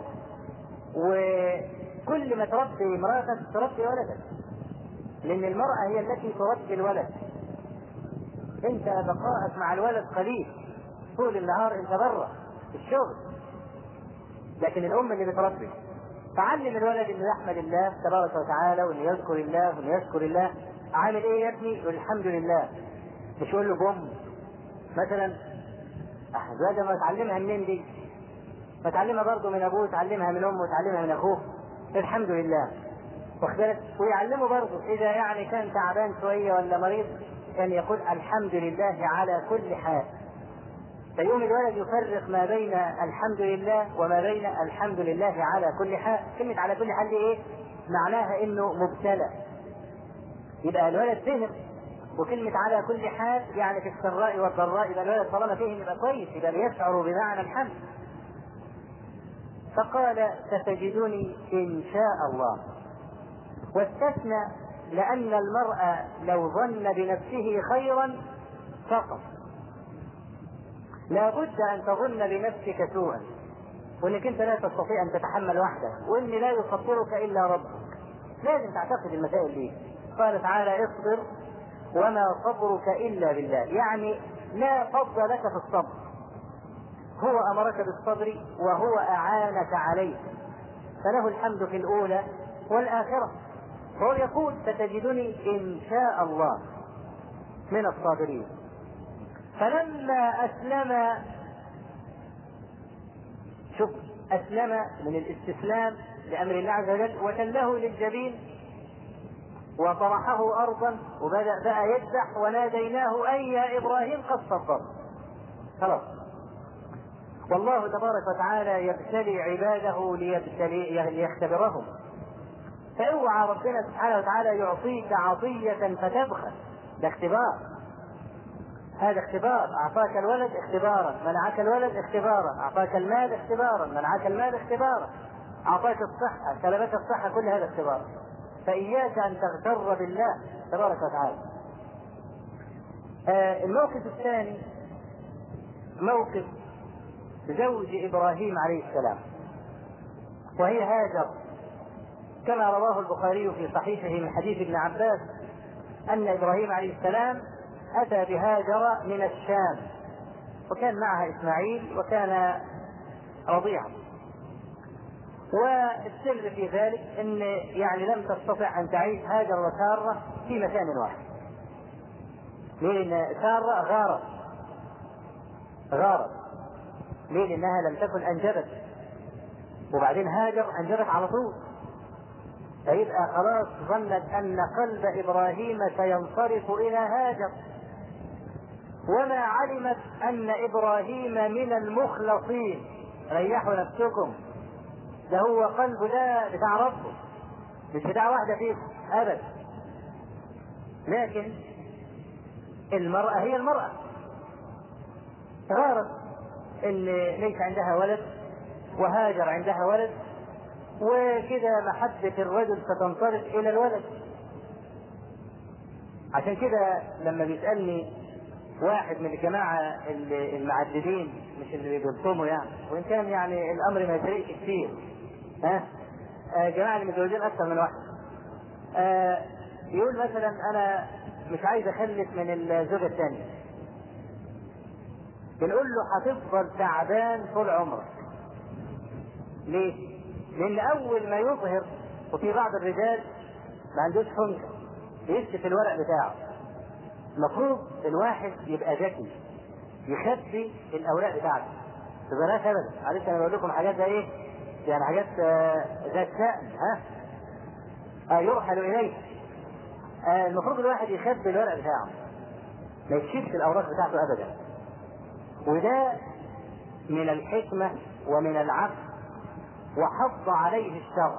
وكل ما تربي امرأتك تربي ولدك، لأن المرأة هي التي تربي الولد. أنت بقاءك مع الولد قليل، طول النهار أنت برا في الشغل، لكن الأم اللي بتربي. فعلم الولد إنه يحمد الله تبارك وتعالى وإنه يذكر الله وإنه يشكر الله. عامل إيه يا ابني؟ يقول الحمد لله، مش يقول له بوم مثلا. زاد ما تعلمها منين دي؟ ما تعلمها برضه من أبوه، تعلمها من أمه، تعلمها من أخوه. الحمد لله، واخدلك. ويعلمه برضه إذا يعني كان تعبان شوية ولا مريض كان يقول الحمد لله على كل حال. فيوم الولد يفرق ما بين الحمد لله وما بين الحمد لله على كل حال. كلمة على كل حال دي ايه؟ معناها انه مبتلى، يبقى الولد فهم. وكلمة على كل حال يعني في السراء والضراء، يبقى الولد طالما فهم يبقى كويس، يبقى بيشعر بمعنى الحمد. فقال ستجدني ان شاء الله، واستثنى لأن المرء لو ظن بنفسه خيرا فقط، لا بد أن تظن بنفسك سوءا، وأنك أنت لا تستطيع أن تتحمل وحدك، وأن لا يصبرك إلا ربك. لازم تعتقد المسائل دي. قال تعالى اصبر وما صبرك إلا بالله، يعني لا فضل لك في الصبر، هو أمرك بالصبر وهو أعانك عليه، فله الحمد في الأولى والآخرة. هو يقول ستجدني إن شاء الله من الصابرين. فلما أسلم، شوف أسلم من الاستسلام لأمر الله عز وجل، وتله للجبين وطرحه أرضا وبدأ بقى يذبح، وناديناه أي يا إبراهيم قد صدقت. خلاص. والله تبارك وتعالى يبتلي عباده ليختبرهم. فاوعى ربنا سبحانه وتعالى يعطيك عطية فتبخل، ده اختبار. هذا اختبار. اعطاك الولد اختبارا، منعك الولد اختبارا، اعطاك المال اختبارا، منعك المال اختبارا، اعطاك الصحة سلبك الصحة، كل هذا اختبار. فاياك ان تغتر بالله تبارك وتعالى. الموقف الثاني موقف زوج إبراهيم عليه السلام، وهي هاجر، كما رواه البخاري في صحيحه من حديث ابن عباس أن إبراهيم عليه السلام أتى بهاجر من الشام، وكان معها إسماعيل وكان رضيعا. والسر في ذلك أن يعني لم تستطع أن تعيش هاجر وسارة في مكان واحد، لأن سارة غارت ليه؟ لأنها لم تكن أنجبت، وبعدين هاجر أنجبت على طول، فيبقى خلاص ظنت أن قلب إبراهيم سينصرف إلى هاجر، وما علمت أن إبراهيم من المخلصين. ريحوا نفسكم، ده هو قلبه ده بتاع ربه، مش بتاع واحدة فيكم أبدا. لكن المرأة هي المرأة، غارت إن ليس عندها ولد وهاجر عندها ولد، وكده محبة الرجل ستنصرف إلى الولد. عشان كده لما بيسألني واحد من الجماعة المعددين، مش اللي بيلطموا يعني، وإن كان يعني الأمر ما يفرقش كتير، جماعة اللي متزوجين أكثر من واحد، يقول مثلا أنا مش عايز أخلف من الزوجة الثانية، بنقول له هتفضل تعبان طول عمرك. ليه؟ لأن أول ما يظهر، وفي بعض الرجال ما عندوش حنكة يكشف الورق بتاعه، المفروض الواحد يبقى ذكي يخبي الأوراق بتاعته، بلاش أبدا. معلش أنا بقول لكم حاجات زي إيه؟ يعني حاجات ذات شأن، يرحل إليه. المفروض الواحد يخبي الورق بتاعه، ما يكشفش الأوراق بتاعته أبدا، وده من الحكمة ومن العقل، وحض عليه الشرع.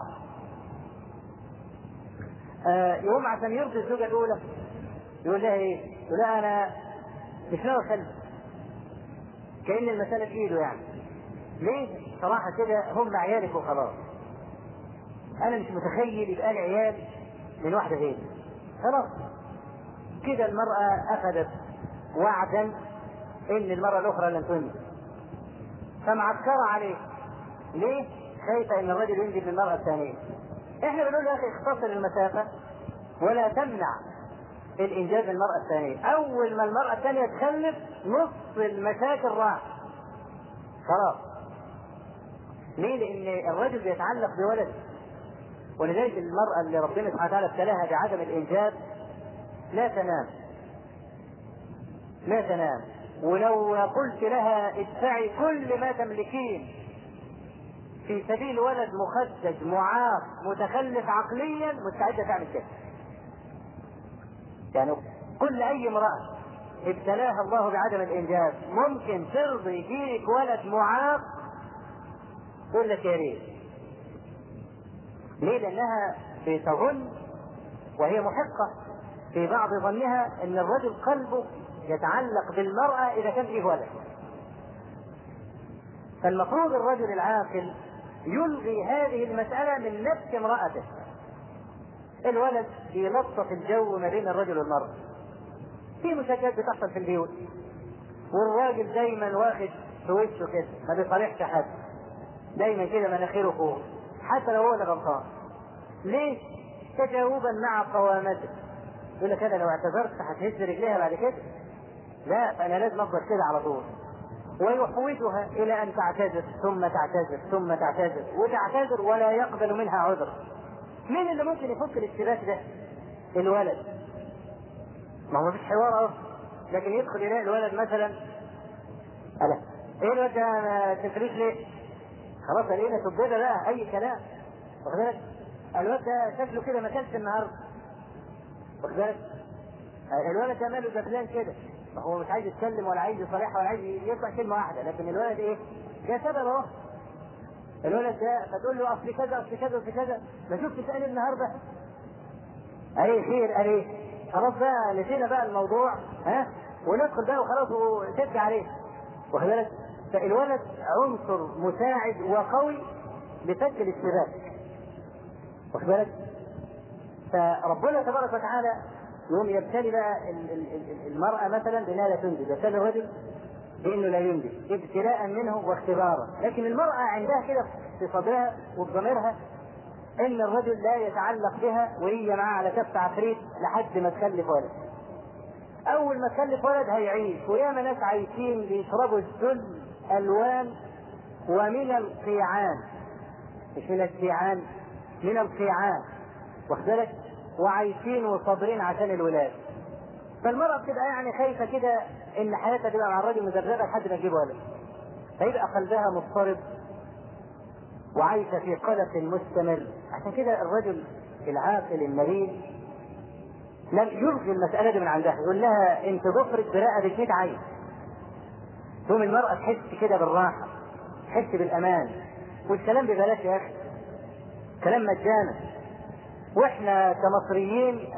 يقوم عشان يرضي الزوجة الأولى يقول لها إيه؟ يقول لها أنا مش ناوي أخلف، كأن المسألة في إيده يعني. ليه؟ صراحة كده هم عيالك وخلاص، أنا مش متخيل يبقى لي عيال من واحدة غيري، خلاص كده. المرأة أخذت وعدا إن المرأة الأخرى لن تنجب، فمعكرة عليه. ليه؟ خايفة إن الرجل ينجب للمرأة الثانية. إحنا بنقول له يا أخي اختصر المسافة ولا تمنع الإنجاب للمرأة الثانية. أول ما المرأة الثانية تخلف نص المشاكل راح خلاص. ليه؟ لأن الرجل بيتعلق بولد، ولذلك المرأة اللي ربنا سبحانه وتعالى ابتلاها بعدم الإنجاب لا تنام، ولو قلت لها ادفعي كل ما تملكين في سبيل ولد مخدج معاق متخلف عقليا مستعدة تعمل كده. يعني كل أي امرأة ابتلاها الله بعدم الإنجاب ممكن ترضي يجيك ولد معاق تقول لك يا ريت. ليه؟ لأنها بتظن، وهي محقة في بعض ظنها، أن الرجل قلبه يتعلق بالمرأة إذا كان فيه ولد. فالمفروض الرجل العاقل يلغي هذه المسألة من نفس امرأته. الولد يلطف الجو ما بين الرجل والمرأة، في مشاكلات بتحصل في البيوت، والراجل دايما واخد في وشه كده ما بيصالحش حد، دايما كده مناخيره فوق حتى لو هو اللي غلطان. ليه؟ تجاوبا مع قوامته. يقول لك انا لو اعتذرت هتهز رجليها بعد كده، لا فانا لازم افضل كده على طول. ويحوجها الى ان تعتذر ثم تعتذر ثم تعتذر وتعتذر ولا يقبل منها عذر. مين اللي ممكن يفك الاشتباك ده؟ الولد. ما هو مفيش حوار اصلا، لكن يدخل يلاقي الولد مثلا الا ايه الولد ده ما تفريش ليه؟ خلاص لقينا تبدأ بقى اي كلام، واخد بالك؟ الولد ده شكله كده ما كانش النهارده، واخد بالك؟ الولد ده ماله دبلان كده، ما هو مش عايز يتكلم ولا عايز يصالحها ولا عايز يطلع كلمه واحده، لكن الولد ايه؟ ده سبب اهو. الولد ده فتقول له اصل كذا اصل كذا اصل كذا، ما شفتش قال النهارده؟ ايه خير؟ قال ايه؟ خلاص بقى نسينا بقى الموضوع، وندخل بقى وخلاص وشد عليه، واخد بالك؟ فالولد عنصر مساعد وقوي لفك الاشتباك، واخد بالك؟ فربنا تبارك وتعالى يوم يبتلي بقى المرأة مثلا بأنها لا تنجب، يبتلي الرجل بأنه لا ينجب ابتلاء منه واختبارا. لكن المرأة عندها كده في صدرها وبضميرها ان الرجل لا يتعلق بها وهي معاه على كف عفريت لحد ما تخلف ولد. اول ما تخلف ولد هيعيش، وياما ناس عايشين بيشربوا الذل الوان ومن القيعان، مش من القيعان، من القيعان، واخد بالك، وعايشين وصابرين عشان الولاد. فالمرأة بتبقى يعني خايفة كده ان حياتها تبقى مع الرجل مدربة لحد ما تجيب ولد، فيبقى قلبها مضطرب وعايشة في قلق مستمر. عشان كده الرجل العاقل المريض لم يلغي المسألة دي من عندها، يقول لها انت ضفرك برقبة 100 عين. ثم المرأة تحس كده بالراحة، تحس بالأمان، والكلام ببلاش يا أخي، كلام مجانا. واحنا كمصريين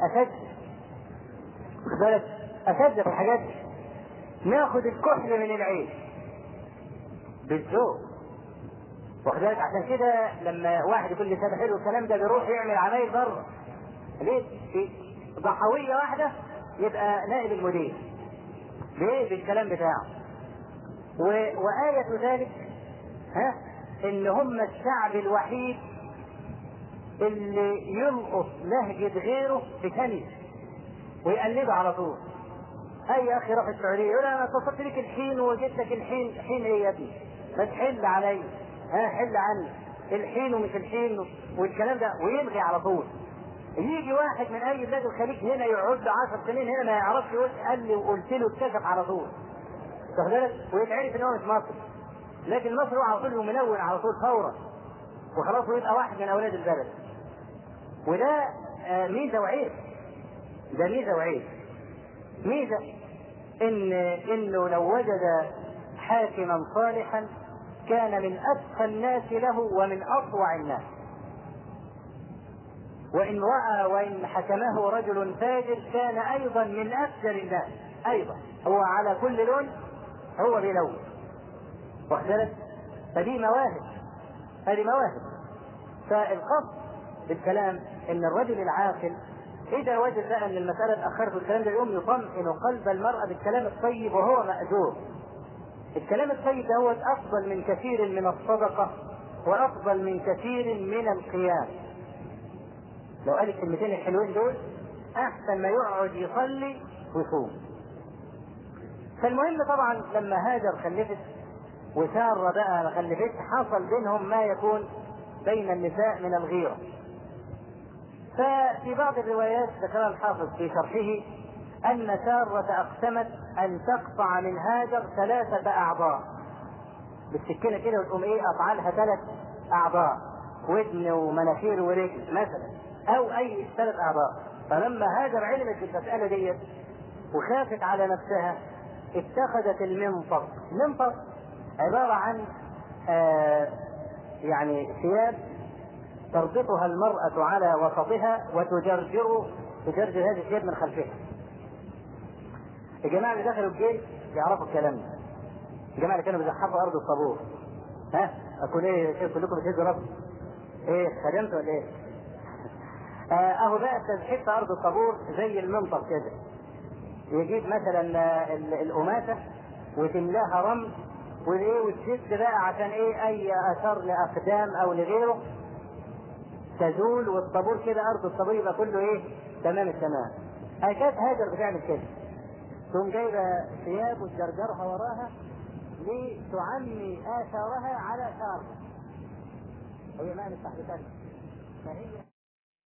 أشد في الحاجات دي، ناخد الكحل من العين بالذوق، واخد بالك. عشان كده لما واحد يقول لي ده حلو الكلام ده بيروح يعمل عمايل بره، ليه؟ في ضحوية واحدة يبقى نائب المدير، ليه؟ بالكلام بتاعه. وآية ذلك ان هم الشعب الوحيد اللي يلقط لهجة غيره بثانية ويقلده على طول. اي اخي راح السعودية يقول انا اتصلت لك الحين وجدت لك الحين. حين ايه يا ابني؟ ما تحل علي، حل عني الحين ومش الحين والكلام ده، ويلغي على طول. يجي واحد من اي بلاد الخليج هنا يقعد 10 سنين هنا ما يعرفش يقول قال لي وقلت له اتكشف على طول، واخد بالك، ويتعرف ان هو مش مصري. لكن مصر هو على طول ومنون على طول فورا وخلاص، ويبقى واحد من اولاد البلد. وده ميزه وعيب، ده ميزه وعيب. ميزه انه لو وجد حاكما صالحا كان من اتقى الناس له ومن اطوع الناس، وان راى وان حكمه رجل فاجر كان ايضا من افجر الناس ايضا. هو على كل لون هو بيلون، واخد بالك. فدي مواهب، هذه مواهب. فالقصد بالكلام ان الرجل العاقل اذا وجد بقى ان المساله اتاخرت والكلام ده يقوم يطمئن قلب المراه بالكلام الطيب وهو ماجور. الكلام الطيب ده هو افضل من كثير من الصدقه وافضل من كثير من القيام. لو قال الكلمتين الحلوين دول احسن ما يقعد يصلي ويصوم. فالمهم طبعا لما هاجر خلفت وسارة بقى ما خلفتش، حصل بينهم ما يكون بين النساء من الغيرة. ففي بعض الروايات ذكرها الحافظ في شرحه أن سارة أقسمت أن تقطع من هاجر 3 أعضاء بالسكينة كده، وتقوم قطع لها 3 أعضاء، ودن ومناخير ورجل مثلا، أو أي 3 أعضاء. فلما هاجر علمت بالمسألة ديت وخافت على نفسها اتخذت المنطق. المنطق عبارة عن يعني ثياب تربطها المرأة على وسطها وتجرجر هذه الثياب من خلفها. الجماعة اللي دخلوا الجيش يعرفوا الكلام ده، الجماعة اللي كانوا بيزحفوا أرض الطابور. أقول إيه كلكم بتهزوا رب؟ إيه خدمت ولا إيه؟ أهو بقى تزحف أرض الطابور زي المنطق كده، يجيب مثلا القماشة وتملاها رمل وتشد بقى عشان اي اثار لاقدام او لغيره تزول، والطابور كده ارض الطابور يبقى كله تمام التمام. كانت هاجر بتعمل كده، تقوم جايبه ثياب وتجرجرها وراها لتعمي اثارها على ثار، هي ما نستحدثها. فهي